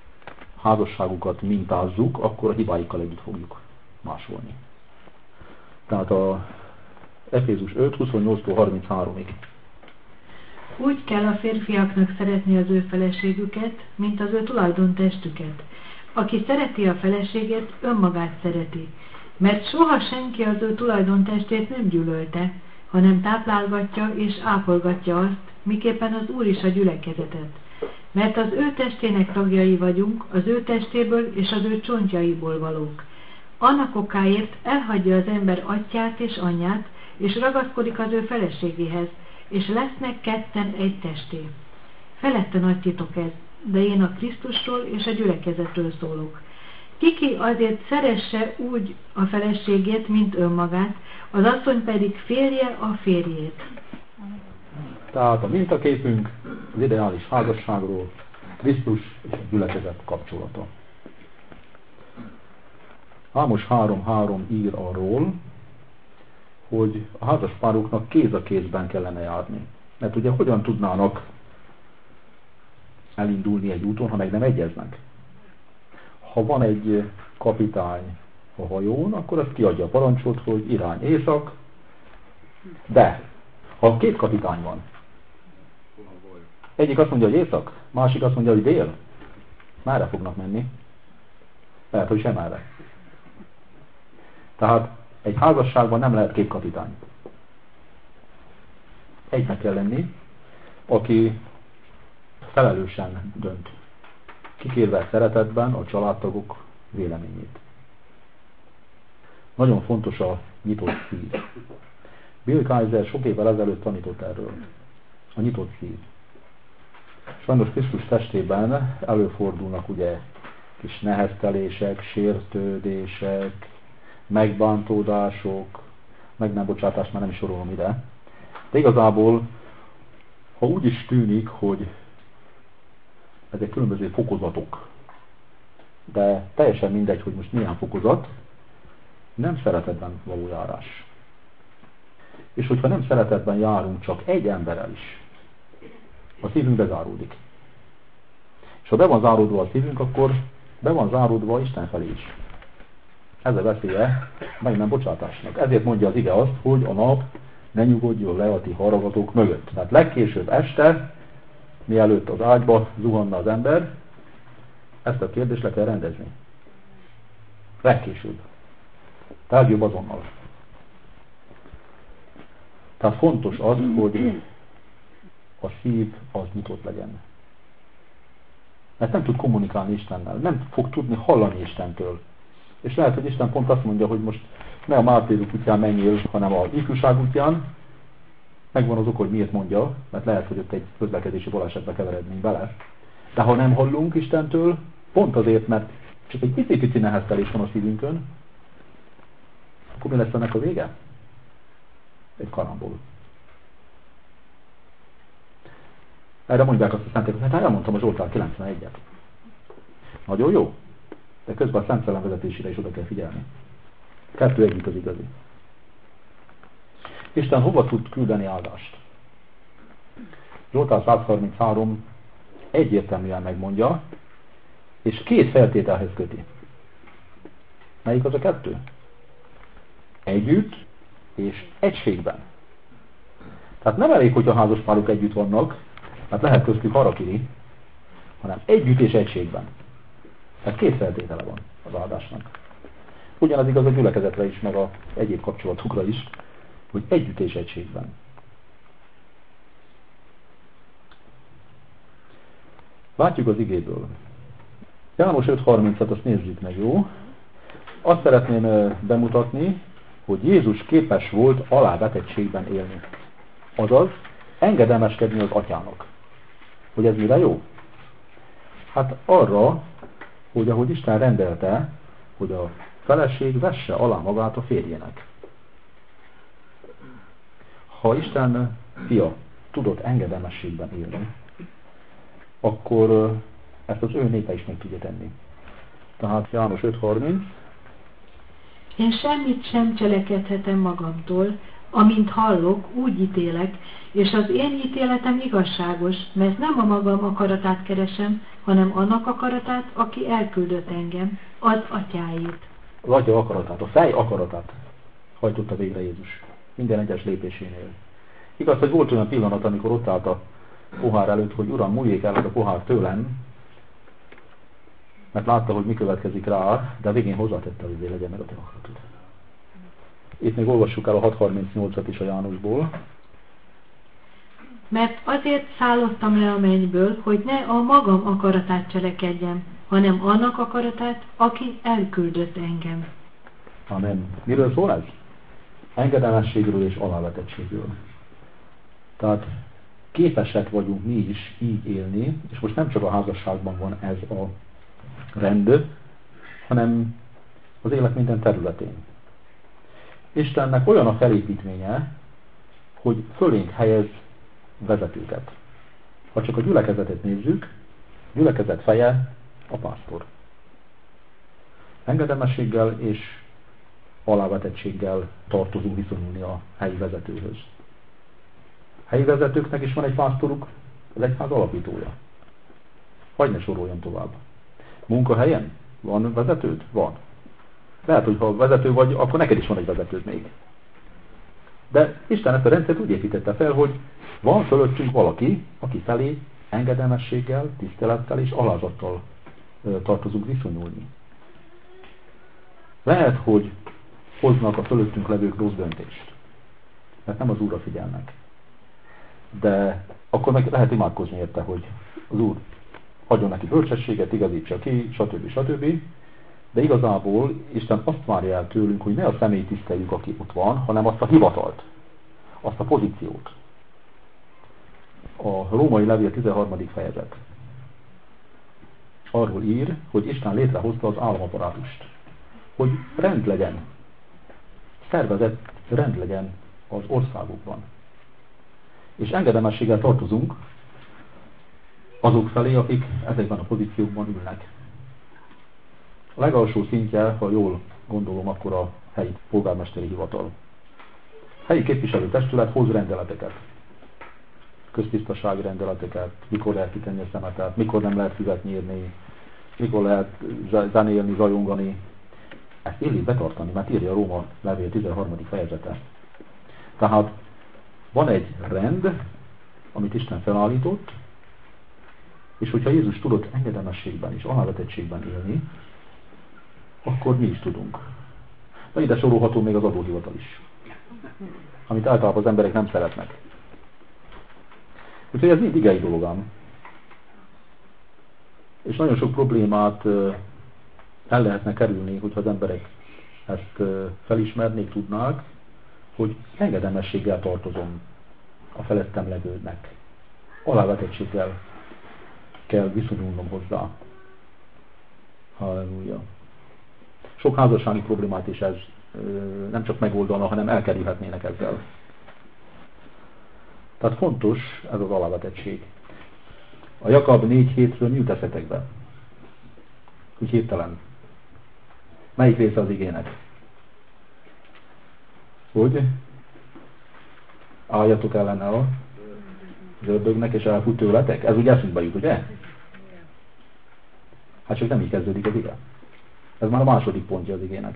házasságukat mintázzuk, akkor a hibáikkal együtt fogjuk másolni. Tehát a Efézus 5, 28-33-ig. Úgy kell a férfiaknak szeretni az ő feleségüket, mint az ő tulajdontestüket. Aki szereti a feleségét, önmagát szereti, mert soha senki az ő tulajdontestét nem gyűlölte, hanem táplálgatja és ápolgatja azt, miképpen az Úr is a gyülekezetet. Mert az ő testének tagjai vagyunk, az ő testéből és az ő csontjaiból valók. Annak okáért elhagyja az ember atyját és anyját, és ragaszkodik az ő feleségéhez, és lesznek ketten egy testé. Felette nagy titok ez, de én a Krisztusról és a gyülekezetről szólok. Kiki azért szeresse úgy a feleségét, mint önmagát, az asszony pedig férje a férjét. Tehát a mintaképünk az ideális házasságról, Krisztus és a gyülekezet kapcsolata. Ámos 3.3 ír arról, hogy a házaspároknak kéz a kézben kellene járni. Mert ugye hogyan tudnának elindulni egy úton, ha meg nem egyeznek? Ha van egy kapitány a hajón, akkor azt kiadja a parancsot, hogy irány észak, de ha két kapitány van, egyik azt mondja, hogy észak, másik azt mondja, hogy dél, merre fognak menni? Lehet, hogy sem erre. Tehát egy házasságban nem lehet két kapitány. Egynek kell lenni, aki felelősen dönt, kikérve szeretetben a családtagok véleményét. Nagyon fontos a nyitott szív. Bill Kaiser sok évvel ezelőtt tanított erről. A nyitott szív. Sajnos Krisztus testében előfordulnak ugye kis neheztelések, sértődések, megbántódások, meg nem bocsátás, már nem is sorolom ide. De igazából, ha úgy is tűnik, hogy ezek különböző fokozatok, de teljesen mindegy, hogy most milyen fokozat, nem szeretetben való járás. És hogyha nem szeretetben járunk csak egy emberrel is, a szívünk bezáródik. És ha be van záródva a szívünk, akkor be van záródva Isten felé is. Ez a veszélye meg nem bocsátásnak. Ezért mondja az ige azt, hogy a nap ne nyugodjon le a ti haragatok mögött. Tehát legkésőbb este, mielőtt az ágyba zuhanna az ember, ezt a kérdést le kell rendezni. Legkésőbb. Legjobb azonnal. Tehát fontos az, hogy a szív az nyitott legyen. Mert nem tud kommunikálni Istennel, nem fog tudni hallani Istentől. És lehet, hogy Isten pont azt mondja, hogy most ne a mártírok útján menjél, hanem az ifjúság útján. Megvan az ok, hogy miért mondja, mert lehet, hogy ott egy közlekedési balesetbe keverednénk bele. De ha nem hallunk Istentől, pont azért, mert csak egy pici neheztelés van a szívünkön, akkor mi lesz ennek a vége? Egy karambol. Erre mondják azt a szentek, hogy hát elmondtam a Zsoltár 91-et. Nagyon jó, de közben a Szent Szellem vezetésére is oda kell figyelni. Kettő együtt az igazi. Isten hova tud küldeni áldást? Zsoltár 133 egyértelműen megmondja, és két feltételhez köti. Melyik az a kettő? Együtt és egységben. Tehát nem elég, hogy a házaspárok együtt vannak, mert lehet köztük harakiri, hanem együtt és egységben. Tehát két feltétele van az áldásnak. Ugyanaz igaz a gyülekezetre is, meg a egyéb kapcsolatokra is, hogy együtt és egységben. Látjuk az igéből. János 5.30-at azt nézzük meg, jó? Azt szeretném bemutatni, hogy Jézus képes volt alávetettségben élni. Azaz, engedelmeskedni az atyának. Hogy ez mire jó? Hát arra, hogy ahogy Isten rendelte, hogy a feleség vesse alá magát a férjének. Ha Isten fia tudott engedelmességben élni, akkor ezt az ő népe is meg tudja tenni. Tehát János 5.30. Én semmit sem cselekedhetem magamtól, Amint hallok, úgy ítélek, és az én ítéletem igazságos, mert nem a magam akaratát keresem, hanem annak akaratát, aki elküldött engem, az atyáét. Az atya akaratát, a fej akaratát hajtotta végre Jézus minden egyes lépésénél. Igaz, hogy volt olyan pillanat, amikor ott állt a pohár előtt, hogy Uram, múljék el ez a pohár tőlem, mert látta, hogy mi következik rá, de a végén hozzátette, hogy legyen meg a te akaratod. Itt még olvassuk el a 6.38-at is a Jánosból. Mert azért szállottam le a mennyből, hogy ne a magam akaratát cselekedjem, hanem annak akaratát, aki elküldött engem. Amen. Miről szól ez? Engedelmességről és alávetettségről. Tehát képesek vagyunk mi is így élni, és most nem csak a házasságban van ez a rend, hanem az élet minden területén. Istennek olyan a felépítménye, hogy fölénk helyez vezetőket. Ha csak a gyülekezetet nézzük, a gyülekezet feje a pásztor. Engedelmességgel és alávetettséggel tartozunk viszonyulni a helyi vezetőhöz. A helyi vezetőknek is van egy pásztoruk, az egyház alapítója. Hagy ne soroljon tovább. Munkahelyen van vezetőd? Van. Lehet, hogy ha vezető vagy, akkor neked is van egy vezetőd még. De Isten ezt a rendszert úgy építette fel, hogy van fölöttünk valaki, aki felé engedelmességgel, tisztelettel és alázattal tartozunk viszonyulni. Lehet, hogy hoznak a fölöttünk levők rossz döntést, mert nem az Úrra figyelnek. De akkor meg lehet imádkozni érte, hogy az Úr adjon neki bölcsességet, igazítsa ki, stb. De igazából Isten azt várja el tőlünk, hogy ne a személyt tiszteljük, aki ott van, hanem azt a hivatalt, azt a pozíciót. A római levél 13. fejezet arról ír, hogy Isten létrehozta az államaparátust, hogy rend legyen, szervezett rend legyen az országokban. És engedelmességgel tartozunk azok felé, akik ezekben a pozíciókban ülnek. A legalsó szintje, ha jól gondolom, akkor a helyi polgármesteri hivatal. Helyi képviselőtestület hoz rendeleteket, köztisztasági rendeleteket, mikor lehet kitenni a szemetet, mikor nem lehet füvet nyírni, mikor lehet zenélni, zajongani. Ezt illik betartani, mert írja a Róma levél 13. fejezete. Tehát van egy rend, amit Isten felállított, és hogyha Jézus tudott engedelmességben és alávetettségben élni, akkor mi is tudunk. Na, ide sorolható még az adóhivatal is, amit általában az emberek nem szeretnek. Úgyhogy ez mind igei dolog ám. És nagyon sok problémát el lehetne kerülni, hogyha az emberek ezt felismernék, tudnák, hogy engedelmességgel tartozom a felettem levődnek. Alávetettséggel kell viszonyulnom hozzá. Halleluja. Sok házassági problémát is ez nem csak megoldana, hanem elkerülhetnének ezzel. Tehát fontos ez az alávetettség. A Jakab 4.7-ről mi jut eszetekbe? Úgy hirtelen. Melyik része az igének? Hogy? Álljatok ellene a ördögnek, és elfut tőletek? Ez úgy eszünkbe jut, ugye? Hát csak nem így kezdődik az ige. Ez már a második pontja az igének.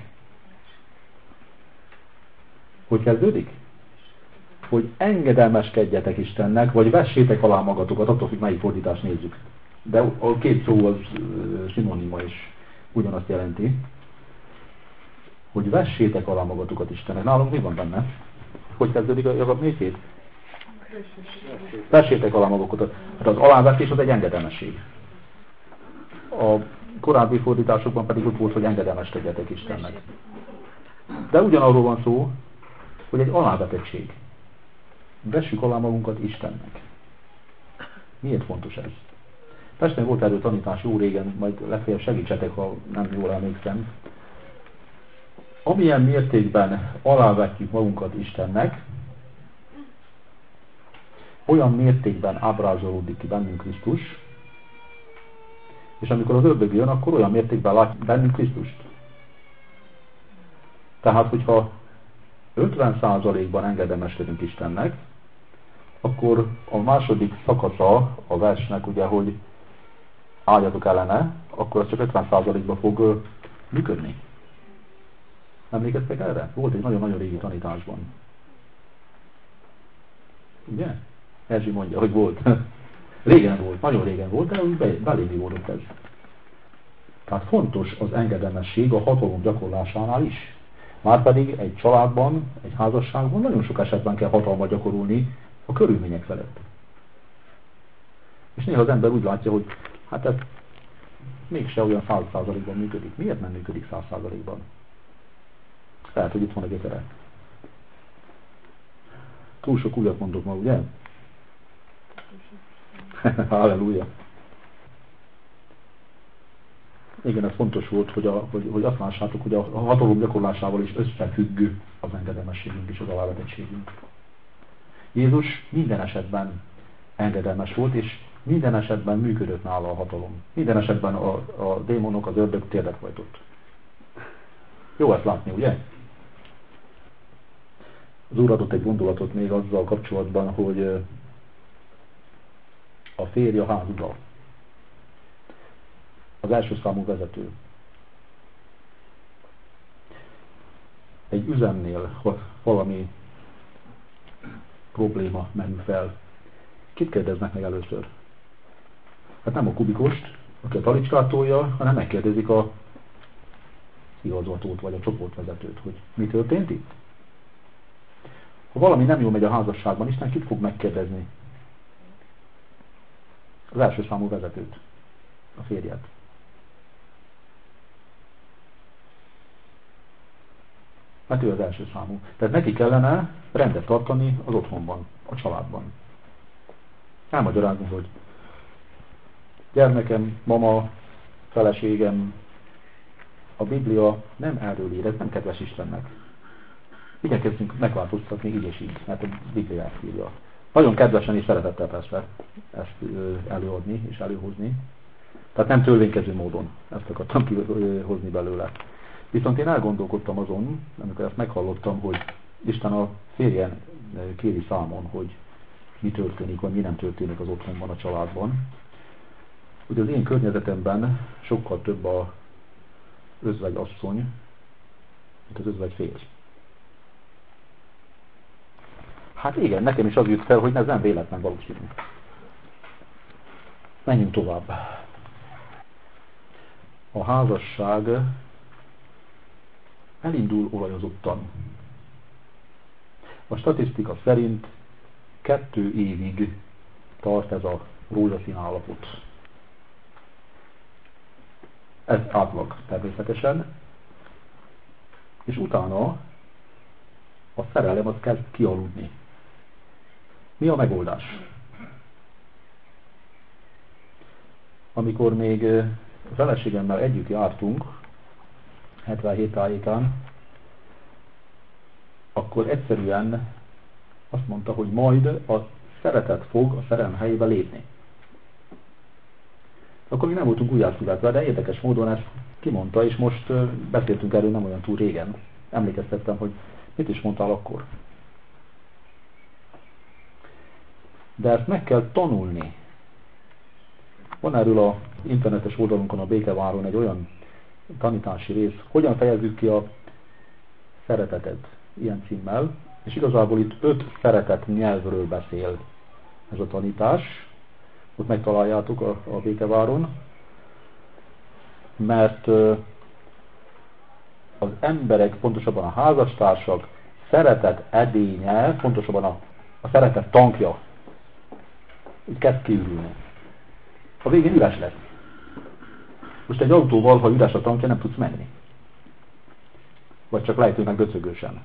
Hogy kezdődik? Hogy engedelmeskedjetek Istennek, vagy vessétek alá magatokat, attól függ, melyik fordítást nézzük. De a két szó az szinonima is ugyanazt jelenti, hogy vessétek alá magatokat Istennek. Nálunk mi van benne? Hogy kezdődik a Jakab 4.7? Vessétek alá magatokat. Hát az alávetés az egy engedelmesség. A korábbi fordításokban pedig ott volt, hogy engedelmeskedjetek Istennek. De ugyanarról van szó, hogy egy alávetettség. Vessük alá magunkat Istennek. Miért fontos ez? Pesten volt erről tanítás jó régen, majd legfeljebb segítsetek, ha nem jól emlékszem. Amilyen mértékben alávetjük magunkat Istennek, olyan mértékben ábrázolódik ki bennünk Krisztus, és amikor az ördög jön, akkor olyan mértékben lát bennünk Krisztust. Tehát, hogyha 50%-ban engedelmeskedünk Istennek, akkor a második szakasza a versnek, ugye, hogy álljatok ellene, akkor az csak 50%-ban fog működni. Emlékeztek erre? Volt egy nagyon-nagyon régi tanításban. Ugye? Erzsi mondja, hogy volt. Régen volt, nagyon régen volt, de úgy belévódott ez. Tehát fontos az engedelmesség a hatalom gyakorlásánál is. Márpedig egy családban, egy házasságban nagyon sok esetben kell hatalmat gyakorolni a körülmények felett. És néha az ember úgy látja, hogy hát ez mégse olyan 100%-ban működik. Miért nem működik 100%-ban? Lehet, hogy itt van egy gyökere. Túl sok újat mondok ma, ugye? Halleluja! Igen, ez fontos volt, hogy azt lássátok, hogy a hatalom gyakorlásával is összefüggő az engedelmességünk és az alávetettségünk. Jézus minden esetben engedelmes volt, és minden esetben működött nála a hatalom. Minden esetben a démonok, az ördög térdet hajtott. Jó ezt látni, ugye? Az Úr adott egy gondolatot még azzal kapcsolatban, hogy a férj a ház ura. Az első számú vezető. Egy üzemnél, ha valami probléma merül fel, kit kérdeznek meg először? Hát nem a kubikost, aki a talicskát tolja, hanem megkérdezik a igazgatót vagy a csoportvezetőt, hogy mi történt itt? Ha valami nem jól megy a házasságban, Isten kit fog megkérdezni? Az első számú vezetőt, a férjet. Mert ő az első számú. Tehát neki kellene rendet tartani az otthonban, a családban. Elmagyarázni, hogy gyermekem, mama, feleségem, a Biblia nem erről ír, ez nem kedves Istennek. Igyekezzünk megváltoztatni így és így, mert a Biblia ezt írja. Nagyon kedvesen és szeretettel persze ezt előadni és előhozni. Tehát nem törvénykező módon, ezt akartam kihozni belőle. Viszont én elgondolkodtam azon, amikor ezt meghallottam, hogy Isten a férjen kéri számon, hogy mi történik, vagy mi nem történik az otthonban, a családban. Ugye az én környezetemben sokkal több az özvegy asszony, mint az özvegy férj. Hát igen, nekem is az jut fel, hogy ez nem véletlen valószínű. Menjünk tovább. A házasság elindul olajozottan. A statisztika szerint 2 évig tart ez a rózsaszín állapot. Ez átlag természetesen. És utána a szerelem az kezd kialudni. Mi a megoldás? Amikor még a feleségemmel együtt jártunk, 77 tájékán, akkor egyszerűen azt mondta, hogy majd a szeretet fog a szerelem helyébe lépni. Akkor mi nem voltunk újjászületve, de érdekes módon ezt kimondta, és most beszéltünk erről nem olyan túl régen. Emlékeztettem, hogy mit is mondtál akkor. De ezt meg kell tanulni. Van erről az internetes oldalunkon, a Békeváron egy olyan tanítási rész, hogyan fejezzük ki a szeretetet ilyen címmel, és igazából itt 5 szeretet nyelvről beszél ez a tanítás. Ott megtaláljátok a Békeváron, mert az emberek, pontosabban a házastársak szeretet edénye, pontosabban a szeretet tankja így kezd kiürülni. A végén üres lesz. Most egy autóval, ha üres a tankja, nem tudsz menni. Vagy csak lejtőnek göcögősen.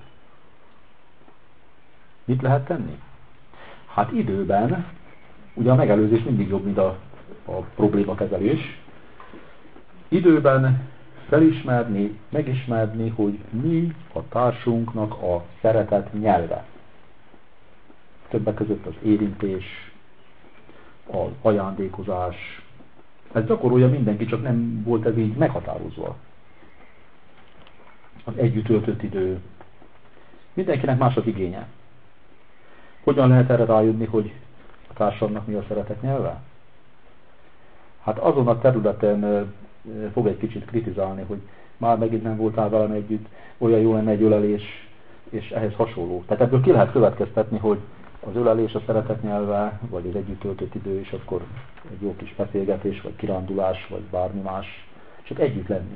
Mit lehet tenni? Hát időben, ugye a megelőzés mindig jobb, mint a problémakezelés. Időben felismerni, megismerni, hogy mi a társunknak a szeretet nyelve. Többek között az érintés, az ajándékozás. Ez gyakorolja mindenki, csak nem volt ez így meghatározva. Az együtt töltött idő. Mindenkinek más az igénye. Hogyan lehet erre rájönni, hogy a társadalomnak mi a szeretet nyelve? Hát azon a területen fog egy kicsit kritizálni, hogy már megint nem voltál velem együtt, olyan jó lenne egy ölelés, és ehhez hasonló. Tehát ebből ki lehet következtetni, hogy az ölelés a szeretet nyelve, vagy az együtt töltött idő, és akkor egy jó kis beszélgetés, vagy kirándulás, vagy bármi más, csak együtt lenni.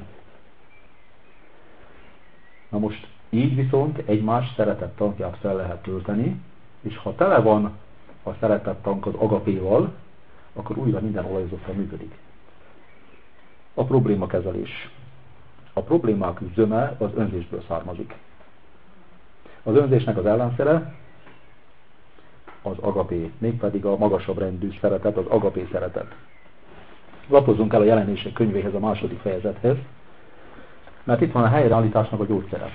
Na most így viszont egymás szeretettankját fel lehet tölteni, és ha tele van a szeretettank az agapéval, akkor újra minden olajozottan működik. A problémakezelés. A problémák zöme az önzésből származik. Az önzésnek az ellenszere az agapé, mégpedig a magasabb rendű szeretet, az agapé szeretet. Lapozzunk el a Jelenések könyvéhez, a 2. fejezethez, mert itt van a helyreállításnak a gyógyszere.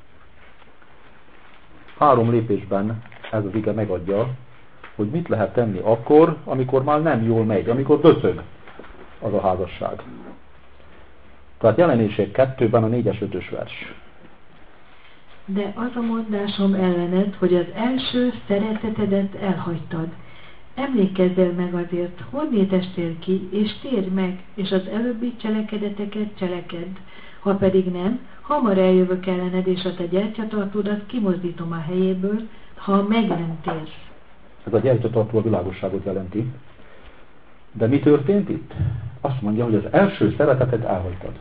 3 lépésben ez az ige megadja, hogy mit lehet tenni akkor, amikor már nem jól megy, amikor döcög az a házasság. Tehát Jelenések 2-ben a 4-es 5-ös vers. De az a mondásom ellened, hogy az első szeretetedet elhagytad. Emlékezz el meg azért, honnét estél ki, és térj meg, és az előbbi cselekedeteket cselekedd. Ha pedig nem, hamar eljövök ellened, és a te gyertyatartódat kimozdítom a helyéből, ha meg nem térsz. Ez a gyertyatartó a világosságot jelenti. De mi történt itt? Azt mondja, hogy az első szeretetet elhagytad.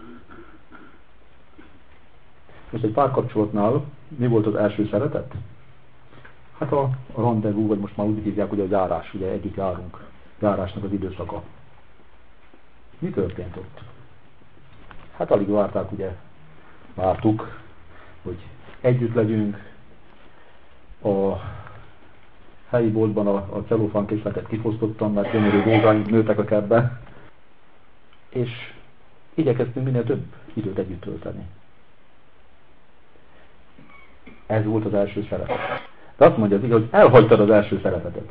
Most egy párkapcsolatnál mi volt az első szeretet? Hát a rendezvú, vagy most már úgy hívják, hogy a járás, ugye együtt járunk. Járásnak az időszaka. Mi történt ott? Hát alig várták, ugye, vártuk, hogy együtt legyünk. A helyi boltban a celofánkészletet kifosztottam, mert gyönyörű rózsáink nőttek a kertbe. És igyekeztünk minél több időt együtt tölteni. Ez volt az első szeretet. De azt mondja az igaz, hogy elhagytad az első szeretetet.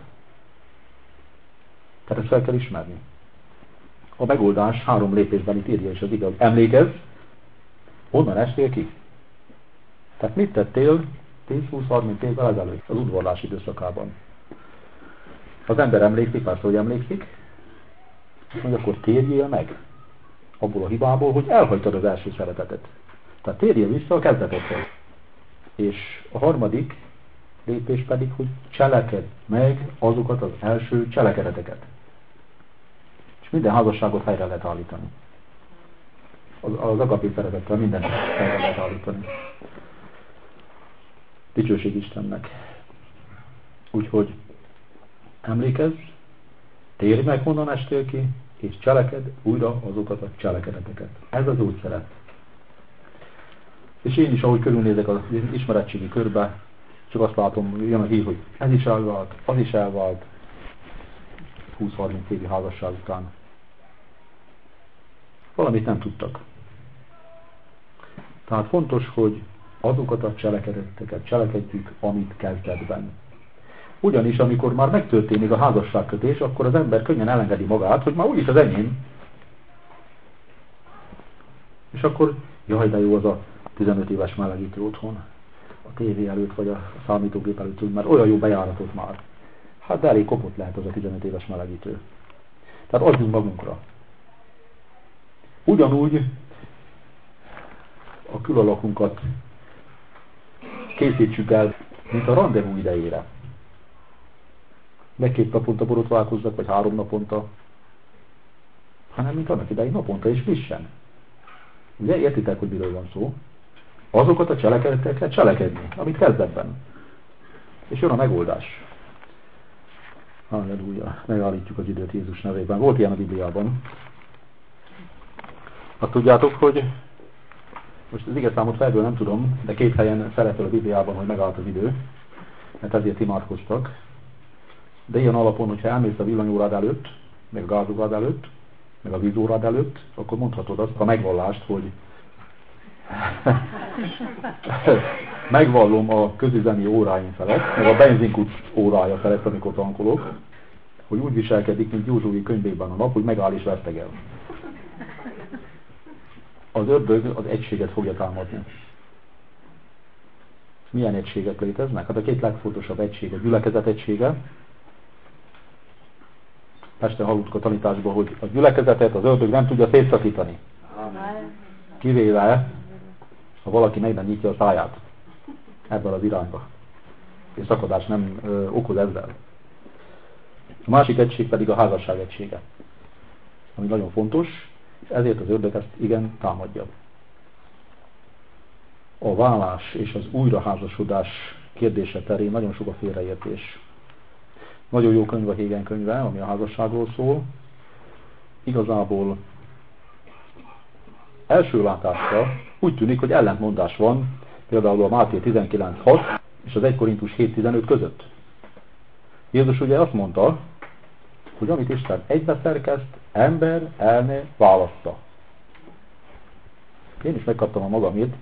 Tehát ezt fel kell ismerni. A megoldás 3 lépésben itt írja is az igaz. Emlékezz, honnan estél ki? Tehát mit tettél 10-20-30 évvel ezelőtt az udvarlás időszakában? Az ember emlékszik, persze, hogy emlékszik, és mondja, akkor térjél meg abból a hibából, hogy elhagytad az első szeretetet. Tehát térjél vissza a kezdetekhez. És a 3. lépés pedig, hogy cselekedd meg azokat az első cselekedeteket. És minden házasságot helyre lehet állítani. Az agapé szeretettel mindent helyre lehet állítani. Dicsőség Istennek. Úgyhogy emlékezz, térj meg, honnan estél ki, és cselekedd újra azokat a cselekedeteket. Ez az gyógyszere. És én is, ahogy körülnézek az ismeretségi körbe, csak azt látom, jön a hír, hogy ez is elvált, az is elvált 20-30 évi házasság után. Valamit nem tudtak. Tehát fontos, hogy azokat a cselekedeteket cselekedjük, amit kezdetben. Ugyanis, amikor már megtörténik a házasságkötés, akkor az ember könnyen elengedi magát, hogy már úgyis az enyém. És akkor, jaj, de jó az a 15 éves melegítő otthon, a tévé előtt, vagy a számítógép előtt, mert olyan jó bejáratot már. Hát de elég kopott lehet az a 15 éves melegítő. Tehát adjunk magunkra. Ugyanúgy a külalakunkat készítsük el, mint a randevú idejére. Meg 2 naponta borotválkozzak, vagy 3 naponta, hanem mint annak idején naponta és frissen. Ugye értitek, hogy miről van szó? Azokat a cselekedeteket kell cselekedni, amit kezdetben. És jön a megoldás. Halleluja, megállítjuk az időt Jézus nevében. Volt ilyen a Bibliában. Hát tudjátok, hogy most az igeszámot fejből nem tudom, de 2 helyen szerepel a Bibliában, hogy megállt az idő, mert ezért imádkoztak. De ilyen alapon, hogyha elmész a villanyórád előtt, meg a gázórád előtt, meg a vízórád előtt, akkor mondhatod azt a megvallást, hogy megvallom a közüzemi óráim felett, meg a benzinkút órája felett, amikor tankolok, hogy úgy viselkedik, mint Józsué könyvében a nap, hogy megáll és vesztegel. Az ördög az egységet fogja támadni. Milyen egységek léteznek? Hát a két legfontosabb egység a gyülekezet egysége. Este hallottuk a tanításban, hogy a gyülekezetet az ördög nem tudja szétszakítani. Kivéve, ha valaki meg nem nyitja a száját ebben az irányba. És szakadás nem okoz ezzel. A másik egység pedig a házasság egysége. Ami nagyon fontos, és ezért az ördög ezt igen támadja. A vállás és az újraházasodás kérdése terén nagyon sok a félreértés. Nagyon jó könyv a Hégen könyve, ami a házasságról szól. Igazából első látásra úgy tűnik, hogy ellentmondás van például a Máté 19.6 és az 1 Korintus 7.15 között. Jézus ugye azt mondta, hogy amit Isten egybe szerkeszt, ember el ne válassza. Én is megkaptam a magamét.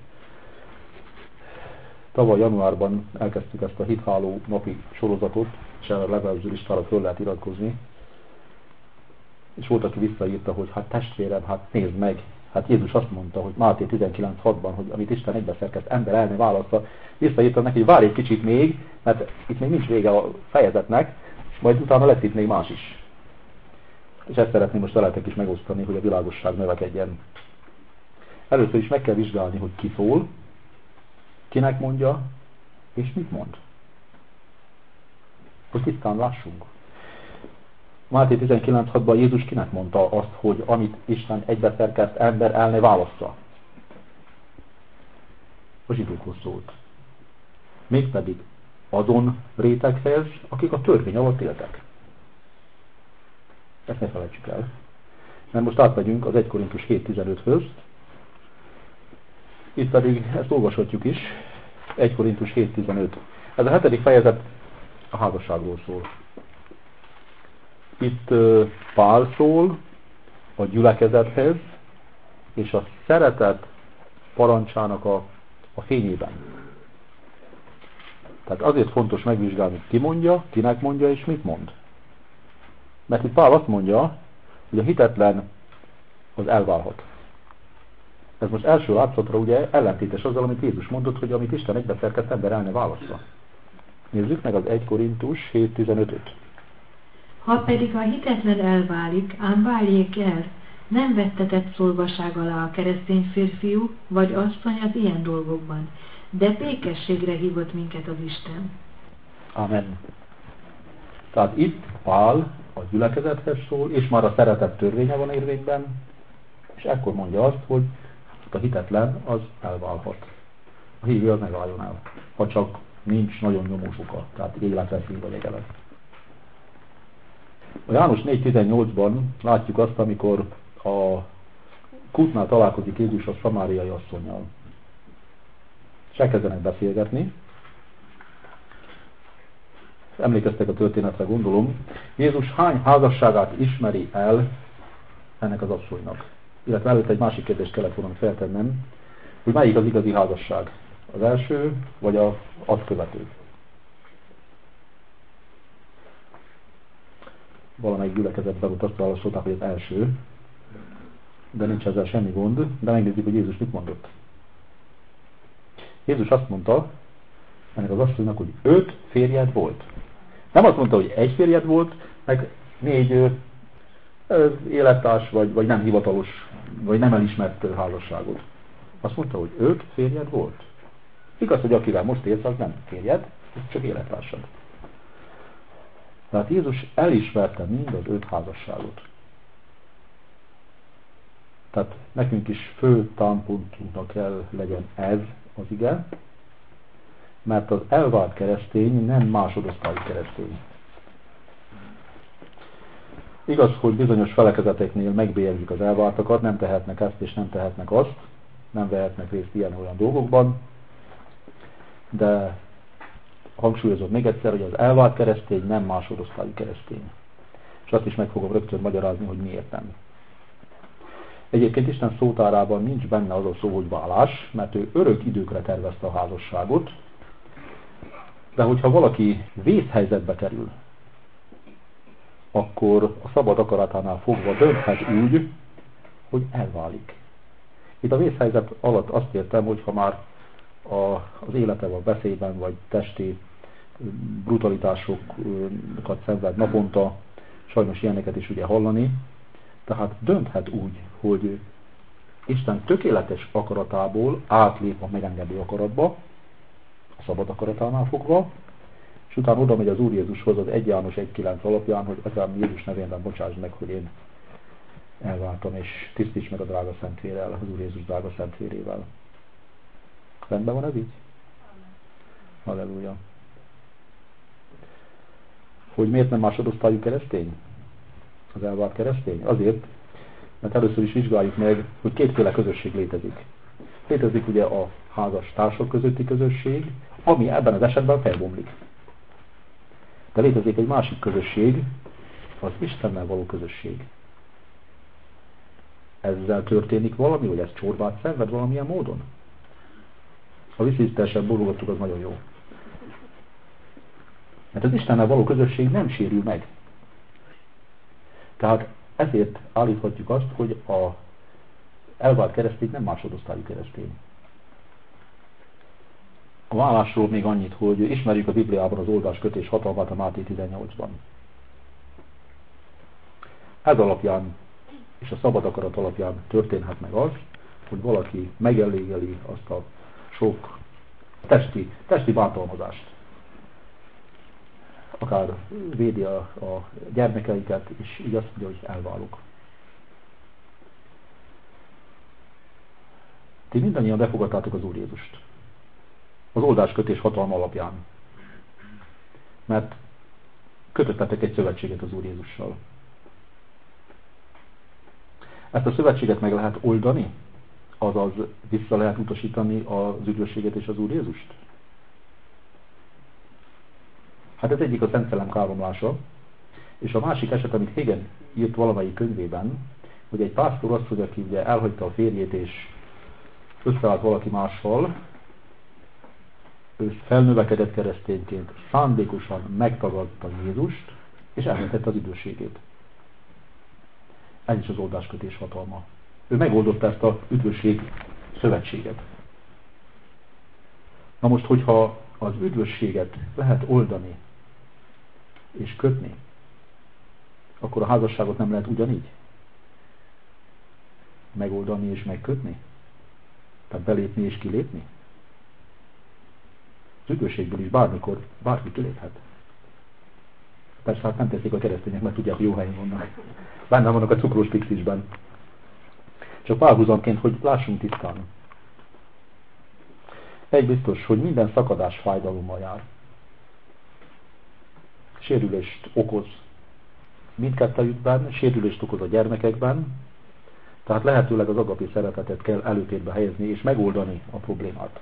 Tavaly januárban elkezdtük ezt a Hitháló napi sorozatot, és erre a levelező listára föl lehet iratkozni. És volt, aki visszaírta, hogy hát testvérem, hát nézd meg, hát Jézus azt mondta, hogy Máté 19.6-ban, hogy amit Isten egybe szerkeszt, ember el ne válassza. Visszaírtam neki, hogy várj egy kicsit még, mert itt még nincs vége a fejezetnek, majd utána lesz itt még más is. És ezt szeretném most veletek is megosztani, hogy a világosság növekedjen. Először is meg kell vizsgálni, hogy ki szól, kinek mondja, és mit mond. Hogy tisztán lássunk. Máté 19.6-ban Jézus kinek mondta azt, hogy amit Isten egybe szerkeszt, ember el ne válassza. A zsidókhoz szólt. Mégpedig azon réteghez, akik a törvény alatt éltek. Ezt ne felejtsük el. Mert most átmegyünk az 1 Korintus 7.15-höz. Itt pedig ezt olvashatjuk is. 1 Korintus 7.15. Ez a 7. fejezet a házasságról szól. Itt Pál szól a gyülekezethez, és a szeretet parancsának a fényében. Tehát azért fontos megvizsgálni, ki mondja, kinek mondja, és mit mond. Mert itt Pál azt mondja, hogy a hitetlen az elválhat. Ez most első látszatra ugye ellentétes azzal, amit Jézus mondott, hogy amit Isten egybe szerkeszt, ember el ne válassza. Nézzük meg az 1 Korintus 7.15-öt. Ha pedig a hitetlen elválik, ám váljék el, nem vettetett szolgaság alá a keresztény férfiú vagy asszony az ilyen dolgokban, de békességre hívott minket az Isten. Amen. Tehát itt Pál a gyülekezethez szól, és már a szeretet törvénye van érvényben, és ekkor mondja azt, hogy a hitetlen az elválhat. A hívő az ne váljon el, ha csak nincs nagyon nyomós oka, tehát életveszély vagy egyebek. A János 4.18-ban látjuk azt, amikor a kútnál találkozik Jézus a szamáriai asszonnyal. És elkezdenek beszélgetni. Emlékeztek a történetre, gondolom. Jézus hány házasságát ismeri el ennek az asszonynak? Illetve előtt egy másik kérdést kellett volna feltennem, hogy melyik az igazi házasság? Az első, vagy azt követő? Valamelyik gyülekezetben azt válaszolták, hogy az első, de nincs ezzel semmi gond, de megnézzük, hogy Jézus mit mondott. Jézus azt mondta ennek az asszonynak, hogy 5 férjed volt. Nem azt mondta, hogy 1 férjed volt, meg 4 élettárs, vagy nem hivatalos, vagy nem elismert házasságod. Azt mondta, hogy 5 férjed volt. Igaz, hogy akivel most élsz, az nem férjed, csak élettársad. Tehát Jézus elismerte mind az 5 házasságot. Tehát nekünk is fő támpontunknak kell legyen ez az ige, mert az elvált keresztény nem másodosztályú keresztény. Igaz, hogy bizonyos felekezeteknél megbélyezik az elváltakat, nem tehetnek ezt és nem tehetnek azt, nem vehetnek részt ilyen-olyan dolgokban, de hangsúlyozom még egyszer, hogy az elvált keresztény nem másodosztályú keresztény. És azt is meg fogom rögtön magyarázni, hogy miért nem. Egyébként Isten szótárában nincs benne az a szó, hogy válás, mert ő örök időkre tervezte a házasságot, de hogyha valaki vészhelyzetbe kerül, akkor a szabad akaratánál fogva dönthet úgy, hogy elválik. Itt a vészhelyzet alatt azt értem, hogy ha már az élete vagy veszélyben, vagy testi brutalitásokat szenved naponta, sajnos ilyeneket is ugye hallani, tehát dönthet úgy, hogy Isten tökéletes akaratából átlép a megengedő akaratba, a szabad akaratánál fogva, és utána oda megy az Úr Jézushoz az 1 János 1.9 alapján, hogy ezzel Jézus nevében bocsásd meg, hogy én elváltam, és tisztíts meg a drága szentvérrel, az Úr Jézus drága szentvérével. Rendben van ez így? Halleluja. Hogy miért nem másodosztályú keresztény? Az elvált keresztény? Azért, mert először is vizsgáljuk meg, hogy kétféle közösség létezik. Létezik ugye a házas társak közötti közösség, ami ebben az esetben felbomlik. De létezik egy másik közösség, az Istennel való közösség. Ezzel történik valami, hogy ez csorbát szenved valamilyen módon? Ha visszateljesen bólogattuk, az nagyon jó. Mert az Istennel való közösség nem sérül meg. Tehát ezért állíthatjuk azt, hogy a elvált keresztény nem másodosztályú keresztény. A válásról még annyit, hogy ismerjük a Bibliában az oldáskötés hatalmát a Máté 18-ban. Ez alapján és a szabad akarat alapján történhet meg az, hogy valaki megelégeli azt a sok testi bántalmazást. Akár védi a gyermekeiket, és így azt mondja, hogy elválok. Ti mindannyian befogadtátok az Úr Jézust. Az oldáskötés hatalma alapján. Mert kötöttetek egy szövetséget az Úr Jézussal. Ezt a szövetséget meg lehet oldani? Azaz vissza lehet utasítani az üdvösséget és az Úr Jézust? Hát ez egyik a Szent Szellem káromlása, és a másik eset, amit Hegen írt valamelyik könyvében, hogy egy pásztor azt, hogy aki ugye elhagyta a férjét és összeállt valaki mással, ő felnövekedett keresztényként, szándékosan megtagadta Jézust, és elvetette az üdvösségét. Ez is az oldáskötés hatalma. Ő megoldotta ezt az üdvösség szövetséget. Na most, hogyha az üdvösséget lehet oldani és kötni, akkor a házasságot nem lehet ugyanígy megoldani és megkötni? Tehát belépni és kilépni? Az üdvösségből is bármikor bárki kiléphet. Persze hát nem teszik a keresztények, mert tudják, hogy jó helyen vannak. Benne vannak a cukros pixisben. Csak párhuzamként, hogy lássunk tisztán. Egy biztos, hogy minden szakadás fájdalommal jár. Sérülést okoz mindkettőjükben, sérülést okoz a gyermekekben, tehát lehetőleg az agapi szeretetet kell előtérbe helyezni és megoldani a problémát.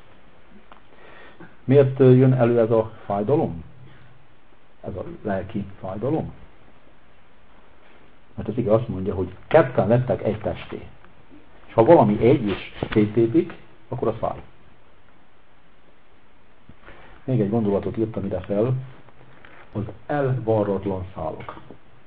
Miért jön elő ez a fájdalom? Ez a lelki fájdalom? Mert az ige azt mondja, hogy ketten lettek egy testé. És ha valami egy és széttépik, akkor az fáj. Még egy gondolatot írtam ide fel, az elvarratlan szálak.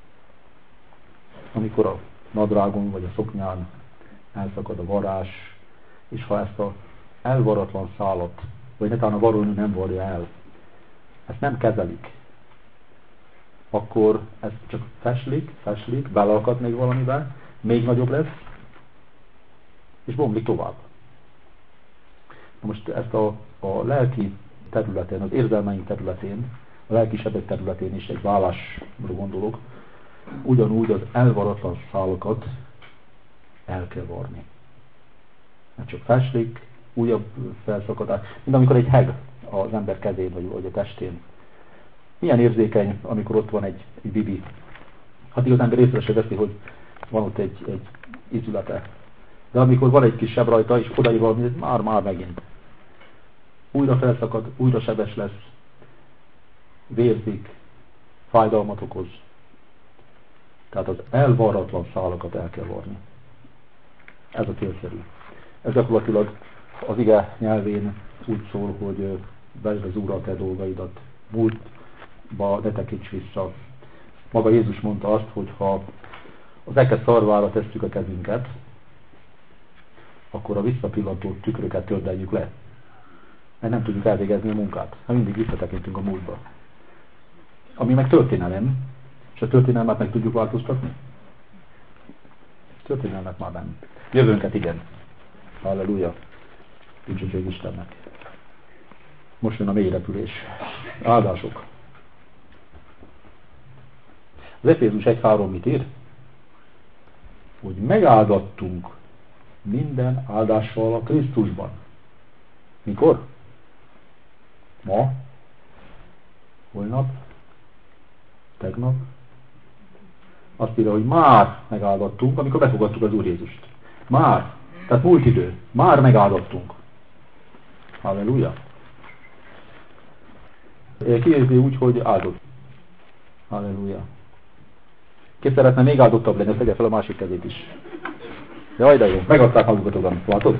Amikor a nadrágon vagy a szoknyán elszakad a varrás, és ha ezt az elvarratlan szálat, vagy netán a varrónő nem varja el, ezt nem kezelik, akkor ez csak feslik, beleakad még valamiben, még nagyobb lesz, és bomlik tovább. Na most ezt a lelki területén, az érzelmeink területén, a lelki sebek területén is egy vállásról gondolok, ugyanúgy az elvarratlan szálakat el kell varni. Mert csak feslik, újabb felszakadás, mint amikor egy heg az ember kezén vagy a testén. Milyen érzékeny, amikor ott van egy bibi. Addig az ember észre se veszi, hogy van ott egy ízülete. De amikor van egy kis seb rajta, és odaír valami, már megint. Újra felszakad, újra sebes lesz, vérzik, fájdalmat okoz. Tehát az elvarratlan szálakat el kell varni. Ez a célszerű. Ez gyakorlatilag az ige nyelvén úgy szól, hogy vesd az Úrral te dolgaidat, múltba ne tekints vissza. Maga Jézus mondta azt, hogy ha az eke szarvára tesszük a kezünket, akkor a visszapillantó tükröket tördeljük le. mert nem tudjuk elvégezni a munkát. Ha mindig visszatekintünk a múltba. Ami meg történelem, és a történelmet meg tudjuk változtatni? Történelmet már nem. Jövőnket igen. Halleluja. Dicsőség Istennek. Most jön a mély repülés. Áldások. Az Efézus 1:3 mit ír? Hogy megáldottunk minden áldással a Krisztusban. Mikor? Ma? Holnap? Tegnap? Azt írja, hogy már megáldottunk, amikor befogadtuk az Úr Jézust. Már. Tehát múlt idő. Már megáldottunk. Halleluja. Kiérzi úgy, hogy áldott. Halleluja. Ki szeretne még áldottabb lenni, tegye fel a másik kezét is. Jaj, de jó. Megadták magukat oda. Látod?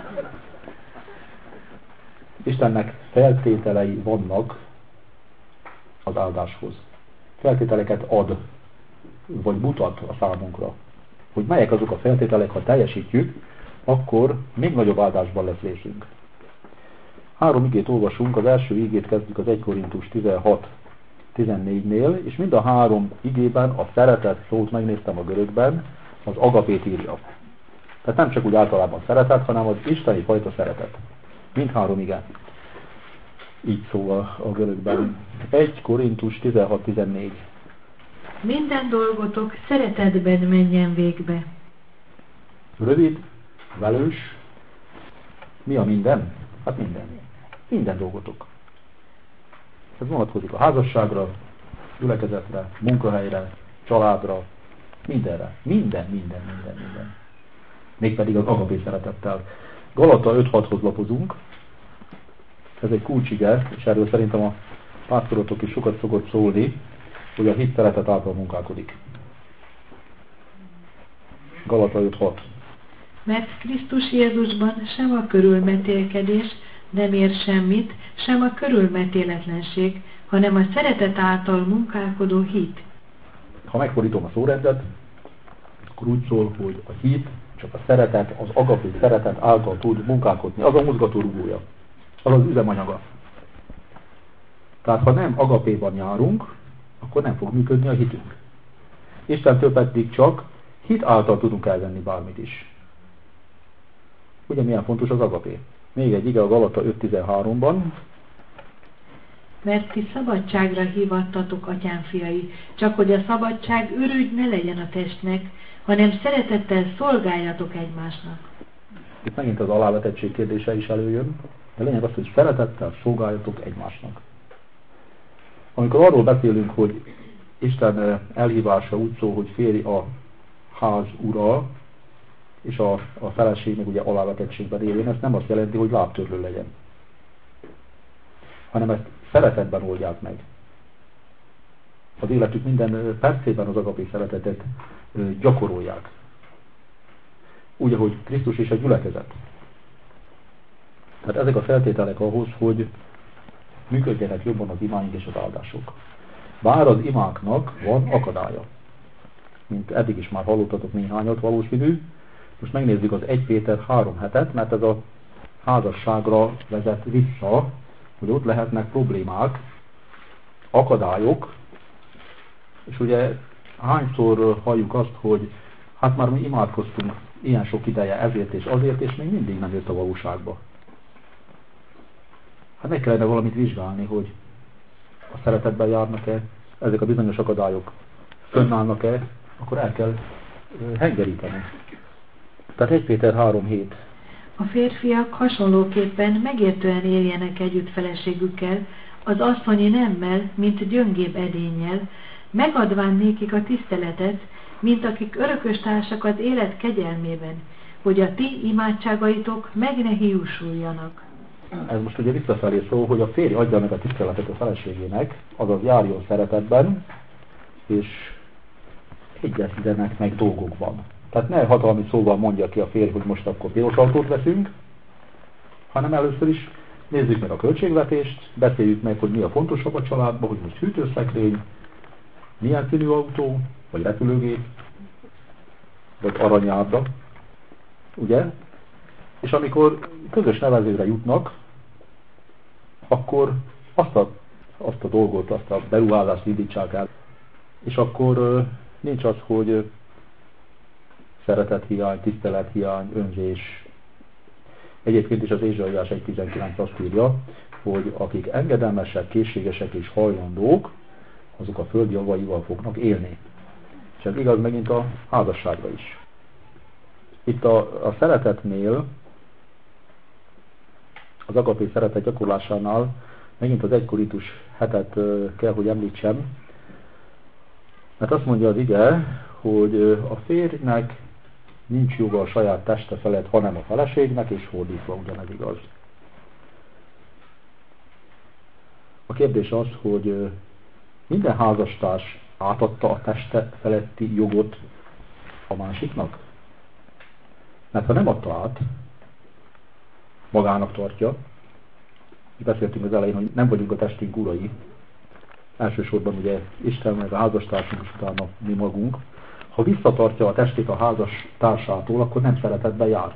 Istennek feltételei vannak az áldáshoz. Feltételeket ad, vagy mutat a számunkra. Hogy melyek azok a feltételek, ha teljesítjük, akkor még nagyobb áldásban lesz részünk. 3 igét olvasunk, az első igét kezdjük az 1 Korintus 16-14-nél, és mind a 3 igében a szeretet szót megnéztem a görögben, az agapét írja. Tehát nem csak úgy általában szeretet, hanem az isteni fajta szeretet. Mind 3 ige. Így szól a görögben. 1 Korintus 16-14. Minden dolgotok szeretetben menjen végbe. Rövid, velős. Mi a minden? Hát minden. Minden dolgotok. Ez vonatkozik a házasságra, gyülekezetre, munkahelyre, családra, mindenre. Minden. Mégpedig az agapé szeretettel. Galata 5:6-hoz lapozunk. Ez egy kulcsige, és erről szerintem a pásztorotok is sokat szokott szólni, hogy a hit szeretet által munkálkodik. Galata 5:6. Mert Krisztus Jézusban sem a körülmetélkedés nem ér semmit, sem a körülmetéletlenség, hanem a szeretet által munkálkodó hit. Ha megfordítom a szórendet, akkor úgy szól, hogy a hit csak a szeretet, az agapé szeretet által tud munkálkodni. Az a mozgatórugója. Az az üzemanyaga. Tehát ha nem agapéban járunk, akkor nem fog működni a hitünk. Istentől pedig csak hit által tudunk elvenni bármit is. Ugye milyen fontos az agapé? Még egy ige a Galata 5:13-ban. Mert ti szabadságra hívattatok, atyám fiai, csak hogy a szabadság ürügy ne legyen a testnek, hanem szeretettel szolgáljatok egymásnak. Itt megint az alávetettség kérdése is előjön, de lényeg az, hogy szeretettel szolgáljatok egymásnak. Amikor arról beszélünk, hogy Isten elhívása úgy szól, hogy férj a ház ura, és a feleség meg ugye alávetettségben éljen, ez nem azt jelenti, hogy lábtörlő legyen. Hanem ezt szeretetben oldják meg. Az életük minden percében az agapé szeretetet gyakorolják. Úgy, ahogy Krisztus és a gyülekezet. Tehát ezek a feltételek ahhoz, hogy működjenek jobban az imáink és az áldások. Bár az imáknak van akadálya. Mint eddig is már hallottatok néhányat valószínű. Most megnézzük az 1 Péter 3:7-et, mert ez a házasságra vezet vissza, hogy ott lehetnek problémák, akadályok, és ugye hányszor halljuk azt, hogy hát már mi imádkoztunk ilyen sok ideje ezért és azért, és még mindig nem jött a valóságba. Hát meg kellene valamit vizsgálni, hogy a szeretetben járnak-e, ezek a bizonyos akadályok fönnállnak-e, akkor el kell hengeríteni. Tehát 1 Péter 3:7. A férfiak hasonlóképpen megértően éljenek együtt feleségükkel, az asszonyi nemmel, mint gyöngébb edénnyel, megadván nékik a tiszteletet, mint akik örökös társak az élet kegyelmében, hogy a ti imádságaitok meg ne hiúsuljanak. Ez most ugye visszafelé szól, hogy a férj adja meg a tiszteletet a feleségének, azaz járjon szeretetben, és egyezzenek meg dolgokban. Tehát ne hatalmi szóval mondja ki a férj, hogy most akkor piros autót veszünk, hanem először is nézzük meg a költségvetést, beszéljük meg, hogy mi a fontosabb a családban, hogy most hűtőszekrény, milyen színű autó, vagy repülőgép, vagy aranyárda, ugye? És amikor közös nevezőre jutnak, akkor azt a dolgot, azt a beruházást indítsák el. És akkor nincs az, hogy szeretethiány, tisztelethiány, önzés. Egyébként is az Ézsaiás 1.19 azt írja, hogy akik engedelmesek, készségesek és hajlandók, azok a föld javaival fognak élni. És ez igaz megint a házasságra is. Itt a szeretetnél, az agapé szeretet gyakorlásánál megint az 1 Korintus 7-et kell, hogy említsem, mert azt mondja az ige, hogy a férjnek nincs joga a saját teste felett, hanem a feleségnek, és fordítva ugyanez igaz. A kérdés az, hogy minden házastárs átadta a teste feletti jogot a másiknak? Mert ha nem adta át, magának tartja. Beszéltünk az elején, hogy nem vagyunk a testünk urai. Elsősorban ugye Isten, meg a házastársunk, és utána mi magunk. Ha visszatartja a testét a házas társától, akkor nem szeretetben jár.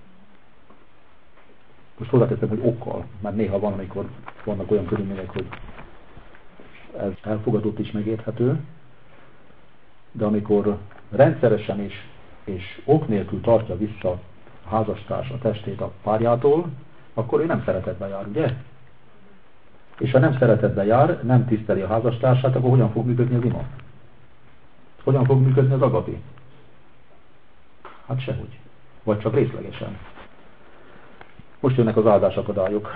Most hozzáteszem, hogy okkal, mert néha van, amikor vannak olyan körülmények, hogy ez elfogadott is megérthető, de amikor rendszeresen és ok nélkül tartja vissza a házastárs a testét a párjától, akkor ő nem szeretetben jár, ugye? És ha nem szeretetben jár, nem tiszteli a házastársát, akkor hogyan fog működni az ima? Hogyan fog működni az agapé? Hát sehogy. Vagy csak részlegesen. Most jönnek az áldásakadályok.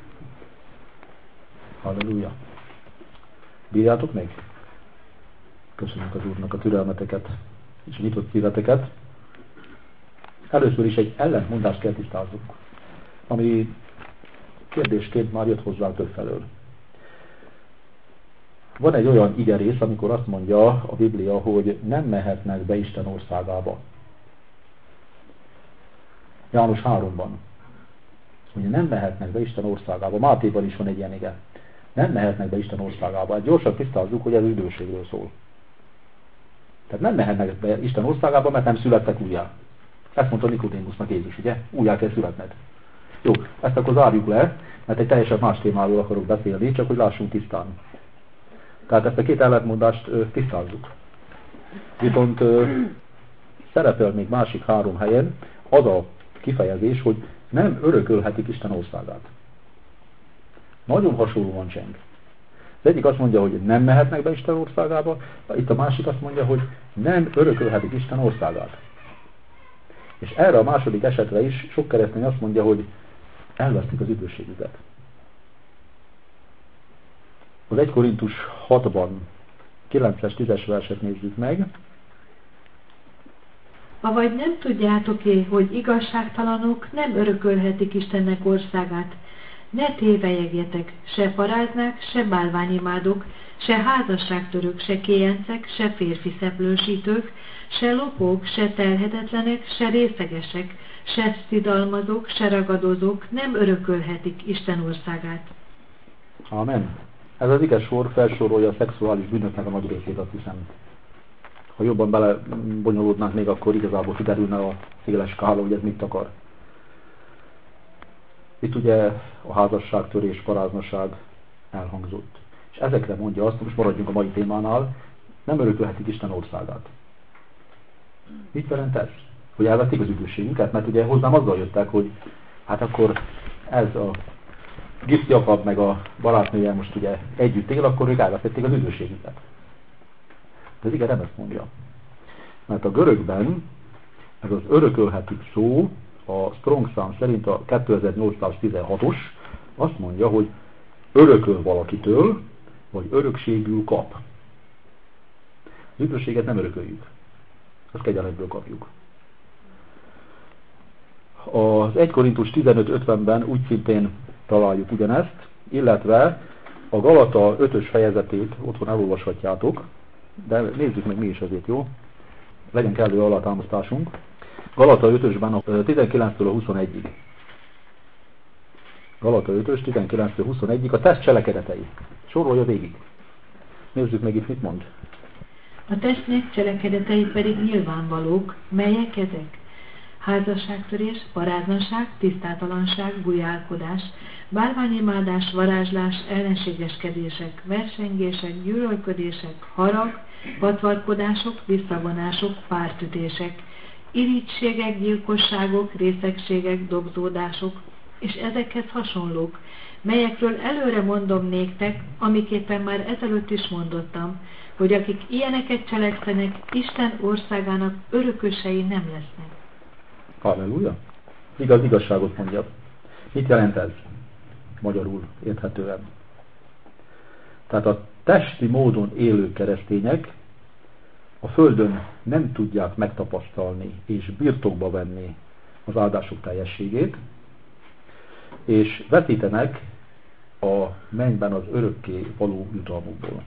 Halleluja. Bírjátok még? Köszönjük az Úrnak a türelmeteket és a nyitott szíveteket. Először is egy ellentmondást kell tisztázzunk, ami kérdésként már jött hozzá több felől. Van egy olyan igerész, amikor azt mondja a Biblia, hogy nem mehetnek be Isten országába. János 3-ban. Ugye nem mehetnek be Isten országába. Mátéban is van egy ilyen ige. Nem mehetnek be Isten országába. Hát gyorsan tisztázzuk, hogy ez üdvösségről szól. Tehát nem mehetnek be Isten országába, mert nem születtek újjá. Ezt mondta Nikodémusznak Jézus, ugye? Újjá kell születned. Jó, ezt akkor zárjuk le, mert egy teljesen más témáról akarok beszélni, csak hogy lássunk tisztán. Tehát ezt a két ellentmondást tisztázzuk. Viszont szerepel még másik 3 helyen az a kifejezés, hogy nem örökölhetik Isten országát. Nagyon hasonlóan cseng. Az egyik azt mondja, hogy nem mehetnek be Isten országába, itt a másik azt mondja, hogy nem örökölhetik Isten országát. És erre a második esetre is sok keresztény azt mondja, hogy elvesztik az üdvösségüket. Az 1 Korintus 6-ban 9-es, 10-es verset nézzük meg. Avagy nem tudjátok-e, hogy igazságtalanok nem örökölhetik Istennek országát? Ne tévelyegjetek, se paráznák, se bálványimádók, se házasságtörők, se kéjencek, se férfi szeplősítők, se lopók, se terhetetlenek, se részegesek, se szidalmazók, se ragadozók nem örökölhetik Isten országát. Amen. Ez az ige sor felsorolja a szexuális bűnöknek a nagy részét, azt hiszem. Ha jobban belebonyolódnánk még, akkor igazából kiderülne a széles skála, hogy ez mit akar. Itt ugye a házasságtörés, paráznaság elhangzott. És ezekre mondja azt, most maradjunk a mai témánál, nem örökölhetik Isten országát. Mit jelent ez? Hogy elvették az üdvösségünket? Mert ugye hozzám azzal jöttek, hogy hát akkor ez a Gift Jakab meg a barátnője most ugye együtt él, akkor ők elvesztették az üdvösségüket. De az ige nem ezt mondja. Mert a görögben ez az örökölhetik szó, a Strong szám szerint a 2816-os azt mondja, hogy örököl valakitől, vagy örökségül kap. Az üdvösséget nem örököljük. Azt kegyeletből kapjuk. Az 1 Korintus 15:50-ben úgy szintén találjuk ugyanezt, illetve a Galata 5-ös fejezetét otthon elolvashatjátok, de nézzük meg mi is azért, jó? Legyen kellő alátámasztásunk. Galata 5-ösben a 19-től a 21-ig. Galata 5-ös 19-től 21-ig a test cselekedetei. Sorolja végig. Nézzük meg itt mit mond. A testnek cselekedetei pedig nyilvánvalók, melyek ezek? házasságtörés, paráznaság, tisztátalanság, bujálkodás, bálványimádás, varázslás, ellenségeskedések, versengések, gyűlölködések, harag, patvarkodások, visszavonások, pártütések, irigységek, gyilkosságok, részegségek, dobzódások, és ezekhez hasonlók, melyekről előre mondom néktek, amiképpen már ezelőtt is mondottam, hogy akik ilyeneket cselekszenek, Isten országának örökösei nem lesznek. Halleluja! Igazságot mondja. Mit jelent ez? Magyarul érthetően. Tehát a testi módon élő keresztények a Földön nem tudják megtapasztalni és birtokba venni az áldások teljességét, és veszítenek a mennyben az örökké való jutalmukból.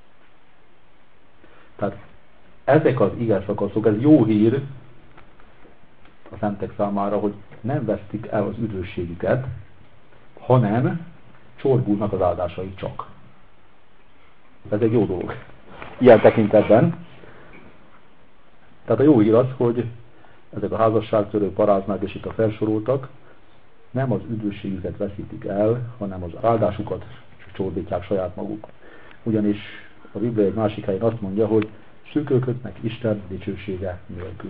Tehát ezek az igazszakaszok, ez jó hír a szentek számára, hogy nem vesztik el az üdvösségüket, hanem csorbulnak az áldásai csak. Ez egy jó dolog. Ilyen tekintetben. Tehát a jó hír az, hogy ezek a házasságtörő paráznák és itt a felsoroltak nem az üdvösségüket veszítik el, hanem az áldásukat csorbítják saját maguk. Ugyanis a Biblia egy másik helyen azt mondja, hogy szűkölködnek Isten dicsősége nélkül.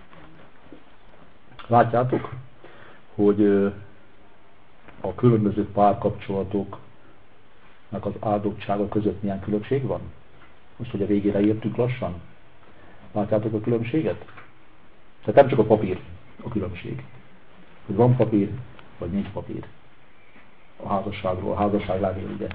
Látjátok, hogy a különböző párkapcsolatoknak az áldottsága között milyen különbség van? Most, hogy a végére értünk lassan. Látjátok a különbséget? Tehát nem csak a papír a különbség. Hogy van papír, vagy nincs papír. A házasságról, a házasságlágról, ugye.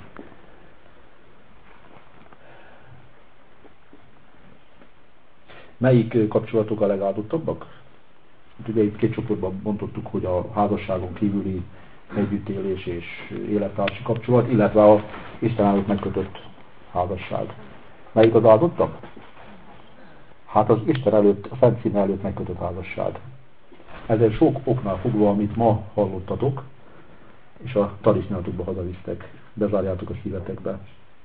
Melyik kapcsolatok a legáldottabbak? Ugye itt két csoportban bontottuk, hogy a házasságon kívüli együttélés és élettársi kapcsolat, illetve a Isten előtt megkötött házasság. Melyik az áldottabb? Hát az Isten előtt, a Szent Színe előtt megkötött házasság. Ezért sok oknál fogva, amit ma hallottatok, és a talisznátokba hazavisztek, bezárjátok a szívetekbe.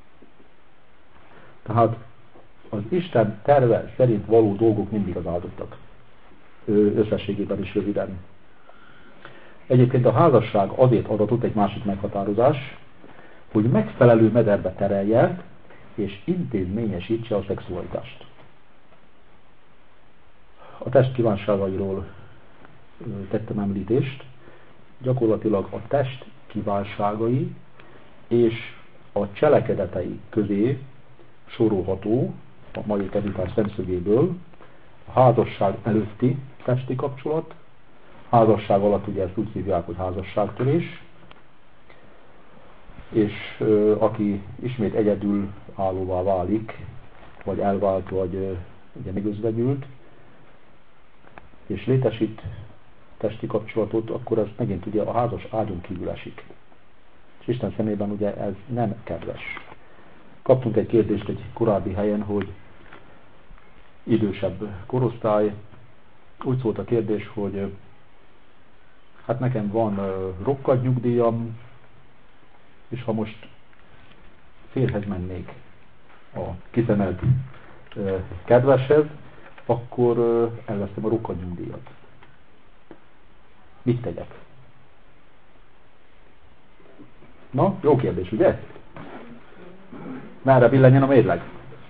Tehát az Isten terve szerint való dolgok mindig az áldottak. Összességében is röviden. Egyébként a házasság azért adatott egy másik meghatározás, hogy megfelelő mederbe terelje és intézményesítse a szexualitást. A test kívánságairól tettem említést, gyakorlatilag a test kívánságai és a cselekedetei közé sorolható a mai kedvitás szemszögéből a házasság előtti testi kapcsolat, házasság alatt ugye ezt úgy hívják, hogy házasságtörés, és aki ismét egyedül állóvá válik, vagy elvált, vagy ugye megözvegyült, és létesít testi kapcsolatot, akkor ez megint ugye a házas ágyon kívül esik. És Isten szemében ugye ez nem kedves. Kaptunk egy kérdést egy korábbi helyen, hogy idősebb korosztály. Úgy szólt a kérdés, hogy hát nekem van rokkadnyugdíjam, és ha most férhez mennék a kiszemelt kedveshez, akkor elvesztem a rokkadnyugdíjat. Mit tegyek? Na, jó kérdés, ugye? Merre billenjen a mérleg?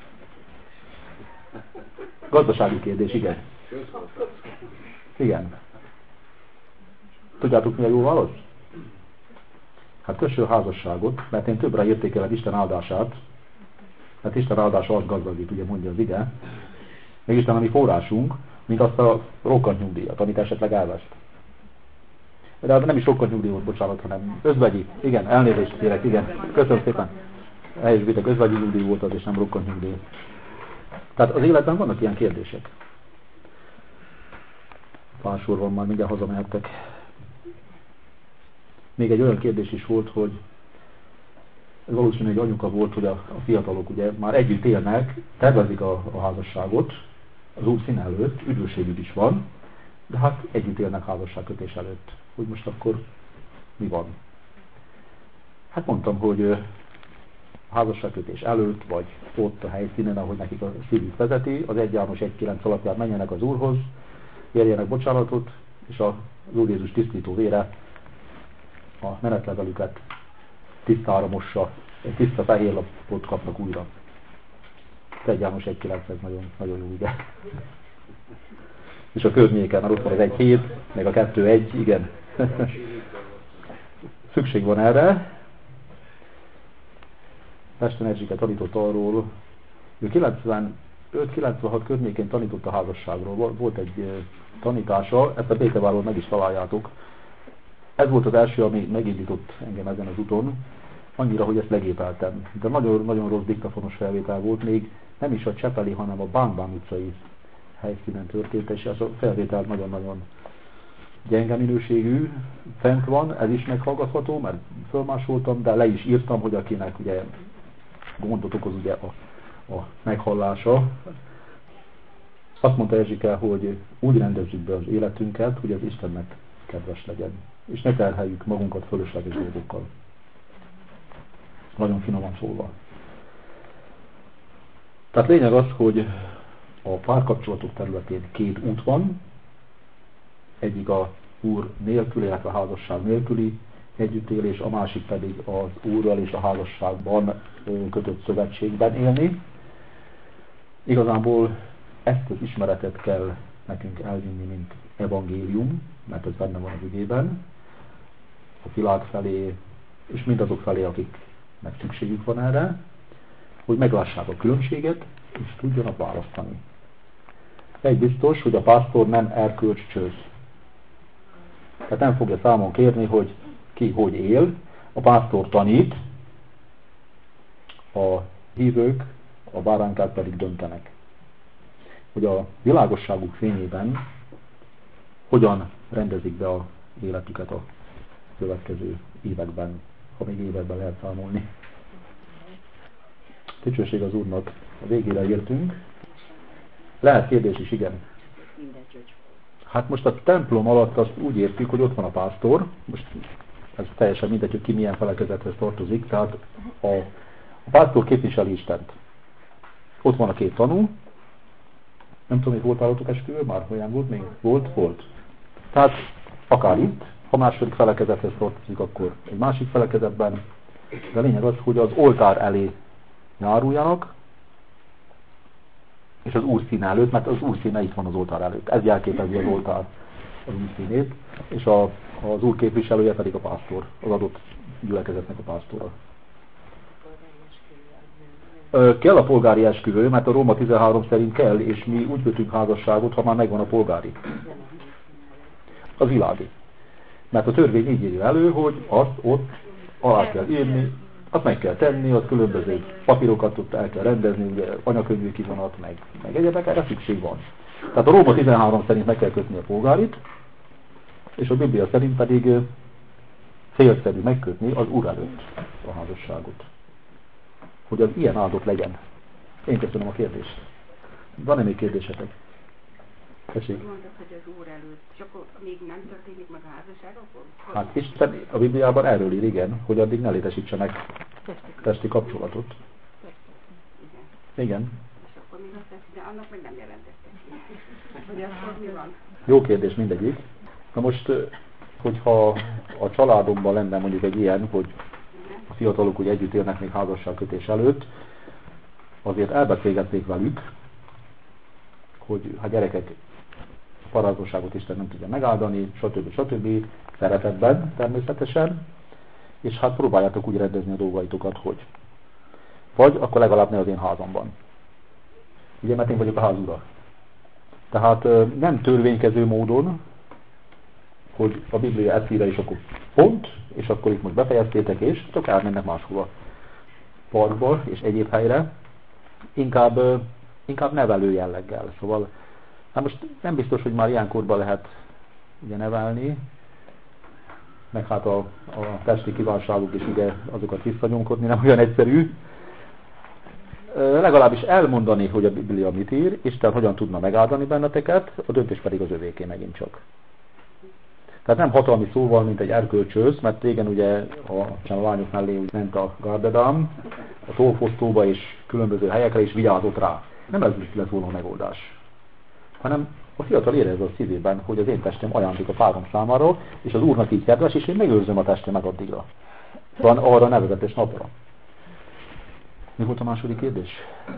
Gazdasági kérdés, igen. Igen. Tudjátok, mi a jó válasz? Hát kössön a házasságot, mert én többre értékelem Isten áldását, mert Isten áldása az gazdagít, ugye mondja az ige, még Isten a mi forrásunk, mint azt a rokkantnyugdíjat, amit esetleg elveszt. De nem is rokkantnyugdíjat, bocsánat, hanem özvegyi. Igen, elnézést kérek, igen. Köszönöm szépen. Helyesbitek, özvegyi nyugdíj volt az, és nem rokkantnyugdíj. Tehát az életben vannak ilyen kérdések. Pár sor van, már mindjárt hazamehettek. Még egy olyan kérdés is volt, hogy ez valószínűleg egy anyuka volt, hogy a fiatalok ugye már együtt élnek, tervezik a házasságot az Úr színe előtt, üdvösségük is van, de hát együtt élnek házasságkötés előtt. Hogy most akkor mi van? Hát mondtam, hogy házasságkötés előtt, vagy ott a helyszínen, ahogy nekik a szívük vezeti, az 1 János 1.9 alapján menjenek az Úrhoz, kérjenek bocsánatot, és az Úr Jézus tisztító vére a menetlevelüket tisztára mossa, egy tiszta fehér lapot kapnak újra. 1 János 1.9, ez nagyon, nagyon jó ige. És a környéken, ott van az 1.7, meg a 2.1, igen. Szükség van erre. Pesten Erzsike tanított arról, ő 95-96 környékén tanított a házasságról. Volt egy tanítása, ezt a Békevárról meg is találjátok. Ez volt az első, ami megindított engem ezen az úton, annyira, hogy ezt legépeltem. De nagyon, nagyon rossz diktafonos felvétel volt, még nem is a Csepeli, hanem a Bánk utcai helyszínen történt, és ez a felvétel nagyon-nagyon gyenge minőségű, fent van, ez is meghallgatható, mert fölmásoltam, de le is írtam, hogy akinek ugye gondot okoz ugye a meghallása. Azt mondta Erzsike, hogy úgy rendezzük be az életünket, hogy az Istennek kedves legyen, és ne terheljük magunkat fölösleges dolgokkal. Nagyon finoman szólva. Tehát lényeg az, hogy a párkapcsolatok területén 2 út van, egyik a Úr nélkül, illetve a házasság nélküli együttélés, a másik pedig az Úrral és a házasságban kötött szövetségben élni. Igazából ezt az ismeretet kell nekünk elvinni, mint evangélium, mert ez benne van az igében, a világ felé, és mindazok felé, akiknek szükségük van erre, hogy meglássák a különbséget, és tudjanak választani. Egy biztos, hogy a pásztor nem erkölcscsőz. Tehát nem fogja számon kérni, hogy ki hogy él. A pásztor tanít, a hívők, a báránkák pedig döntenek. Hogy a világosságuk fényében hogyan rendezik be az életüket a következő években, ha még években lehet számolni. Dicsőség az Úrnak, a végére értünk. Lehet kérdés is, igen. Hát most a templom alatt azt úgy értjük, hogy ott van a pásztor, most ez teljesen mindegy, hogy ki milyen felekezethez tartozik, tehát a pásztor képviseli Istent. Ott van a 2 tanú, nem tudom, hogy volt állatok esküvő, már olyan volt még? Volt. Tehát akár itt, ha második felekezethez tartozik, akkor egy másik felekezetben, de a lényeg az, hogy az oltár elé járuljanak, és az Úr színe előtt, mert az Úr színe itt van az oltár előtt. Ez jelképezi az oltár az Úr színét, és az Úr képviselője pedig a pásztor, az adott gyülekezetnek a pásztora. Kell a polgári esküvő, mert a Róma 13 szerint kell, és mi úgy kötünk házasságot, ha már megvan a polgári. Az világi. Mert a törvény így írja elő, hogy azt ott alá kell írni, azt meg kell tenni, az különböző papírokat ott el kell rendezni, ugye anyakönyvű kivonat, meg egyebek, erre szükség van. Tehát a Róma 13 szerint meg kell kötni a polgárit, és a Biblia szerint pedig célszerű megkötni az Úr előtt a házasságot. Hogy az ilyen áldott legyen. Én köszönöm a kérdést. Van-e még kérdésetek? Tessék. Mondtad, hogy az Úr előtt, és akkor még nem történik meg a házasság, akkor? Hát Isten a Bibliában erről ír, igen, hogy addig ne létesítsenek testi kapcsolatot. Igen. És akkor mi lesz, de annak meg nem jelentettek. Hogy akkor mi van? Jó kérdés mindegyik. Na most, hogyha a családomban lenne mondjuk egy ilyen, hogy a fiatalok ugye együtt élnek még házasságkötés előtt, azért elbeszélgették velük, hogy hát gyerekek, a parazsosságot Isten nem tudja megáldani, stb. Szeretetben természetesen, és hát próbáljátok úgy rendezni a dolgaitokat, hogy vagy akkor legalább ne az én házamban. Ugye, mert én vagyok a ház ura. Tehát nem törvénykező módon, hogy a Biblia ezt írja, és akkor pont, és akkor itt most befejeztétek, és csak elmennek máshova. Parkba és egyéb helyre. Inkább nevelő jelleggel. Szóval, hát most nem biztos, hogy már ilyenkorban lehet ugye nevelni, meg hát a testi kívánságok is ugye azokat visszanyomkodni, nem olyan egyszerű. Legalábbis elmondani, hogy a Biblia mit ír, Isten hogyan tudna megáldani benneteket, a döntés pedig az övéké megint csak. Tehát nem hatalmi szóval, mint egy erkölcsös, mert régen ugye a lányok mellé ment a gardedám, a tollfosztóba és különböző helyekre is vigyázott rá. Nem ez lett volna a megoldás. Hanem A fiatal érezze a szívében, hogy az én testem ajándék a párom számára, és az Úrnak így kedves, és én megőrzöm a testemet addigra. Van arra nevezetes napra. Mi volt a második kérdés?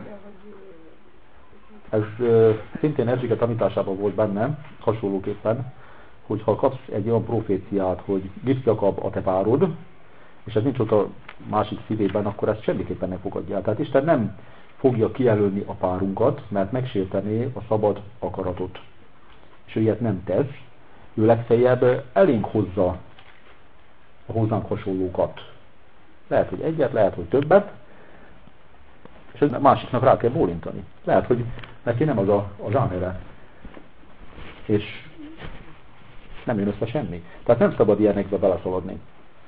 Ez szintén Erzsike tanításában volt benne, hasonlóképpen, hogy ha kapsz egy olyan proféciát, hogy Gipsz Jakab a te párod, és ez nincs ott a másik szívében, akkor ezt semmiképpen ne fogadja el. Tehát Isten nem fogja kijelölni a párunkat, mert megsértené a szabad akaratot. És ő ilyet nem tesz, ő legfeljebb elénk hozza a hozzánk hasonlókat. Lehet, hogy egyet, lehet, hogy többet, és a másiknak rá kell bólintani. Lehet, hogy neki nem az a zsánere. És nem jön össze semmi. Tehát nem szabad ilyenekbe beleszaladni.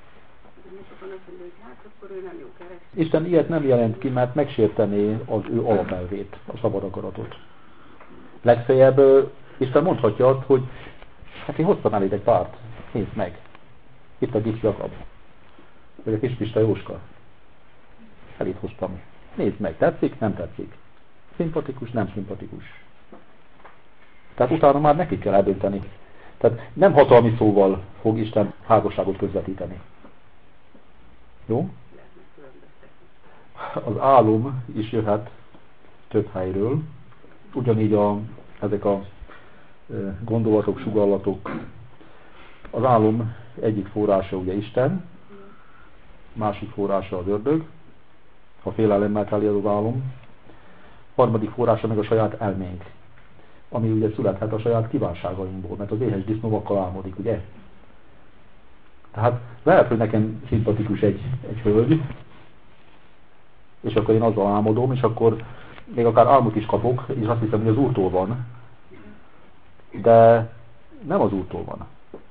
Isten ilyet nem jelent ki, mert megsértené az ő alapelvét, a szabad akaratot. Legfeljebb Isten mondhatja azt, hogy hát én hoztam eléd egy párt, nézd meg. Itt a Gipsz Jakab. Vagy a kis Pista Jóska. Eléd hoztam. Nézd meg, tetszik, nem tetszik. Szimpatikus, nem szimpatikus. Tehát utána már neki kell eldönteni. Tehát nem hatalmi szóval fog Isten házasságot közvetíteni. Jó? Az álom is jöhet több helyről. Ugyanígy ezek a gondolatok, sugallatok. Az álom egyik forrása ugye Isten, másik forrása az ördög, ha félelemmel teli az álom. Harmadik forrása meg a saját elménk, ami ugye születhet a saját kívánságainkból, mert az éhes disznóvakkal álmodik, ugye? Tehát lehet, hogy nekem szimpatikus egy hölgy, és akkor én azzal álmodom, és akkor még akár álmot is kapok, és azt hiszem, hogy az Úrtól van. De nem az Úrtól van.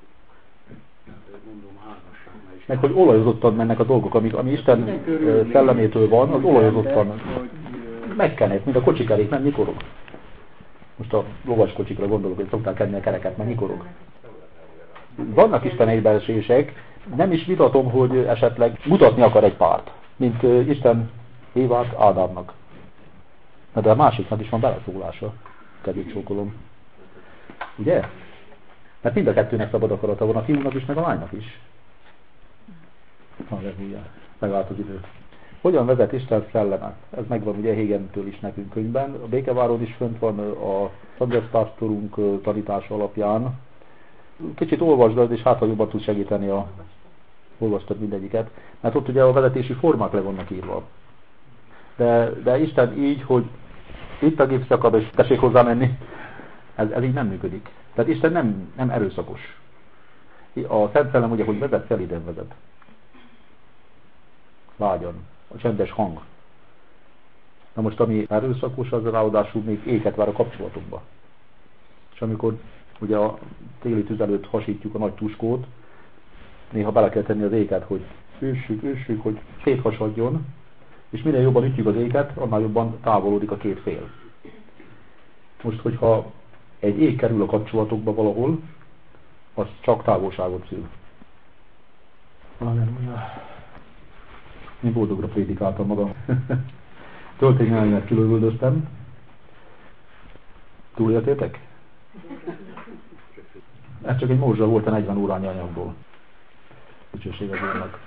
Meg hogy olajozottan mennek a dolgok, ami Isten szellemétől van, az olajozottan megkenek, mint a kocsikerék, nem nyikorog. Most a lovas kocsikra gondolok, hogy szokták kenni a kereket, mert nyikorog. Vannak Isten egybeesések, nem is vitatom, hogy esetleg mutatni akar egy párt, mint Isten Évát Ádámnak. De a másiknak is van beleszólása, kedvék csókolom. Ugye? Mert mind a kettőnek szabad akarata van, a fiúnak is, meg a lánynak is. Halleluja. Megállt az idő. Hogyan vezet Isten szelleme? Ez megvan ugye Hégentől is nekünk könyvben. A Békeváron is fönt van a Sanders pásztorunk tanítása alapján. Kicsit olvasd, és hát ha jobban tud segíteni olvastad mindegyiket. Mert ott ugye a vezetési formák le vannak írva. De Isten így, hogy itt a Gipsz Jakab, és tessék hozzá menni, ez így nem működik. Tehát Isten nem erőszakos. A Szent Szellem ugye, hogy vezet, szelíden vezet. Vágyan. A csendes hang. Na most, ami erőszakos, az ráadásul még éket vár a kapcsolatokba. És amikor ugye a téli tüz előtt hasítjuk a nagy tuskót, néha bele kell tenni az éket, hogy üssük, hogy széthasadjon, és minél jobban ütjük az éket, annál jobban távolodik a két fél. Most, hogyha egy ég kerül a kapcsolatokba valahol, az csak távolságot szül. Halleluja. Én boldogra prédikáltam magam. Töltényelmémet kilövöldöztem. Túléltétek? Ez csak egy morzsa volt a 40 órányi anyagból. Dicsőség az Úrnak.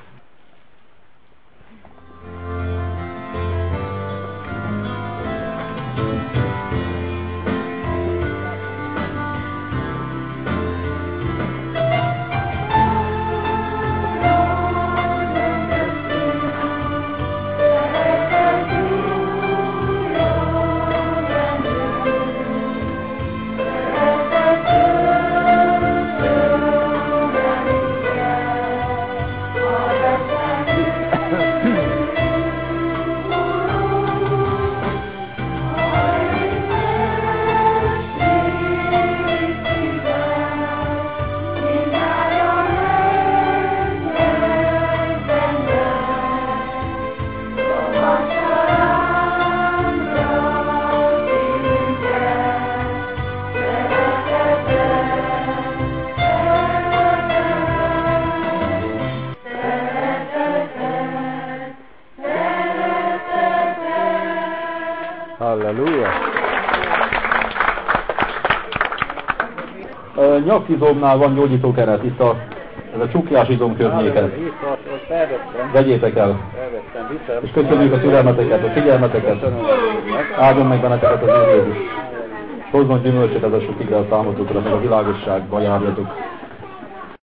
nyakizomnál van gyógyítókeret, itt ez a csukjás izom környéken. Vegyétek el. És köszönjük a türelmeteket, a figyelmeteket. Áldjon meg benneteket az Úr Jézus. Hozzon gyümölcsöt ez a sok ige a számotokra, meg a világosságba járjatok.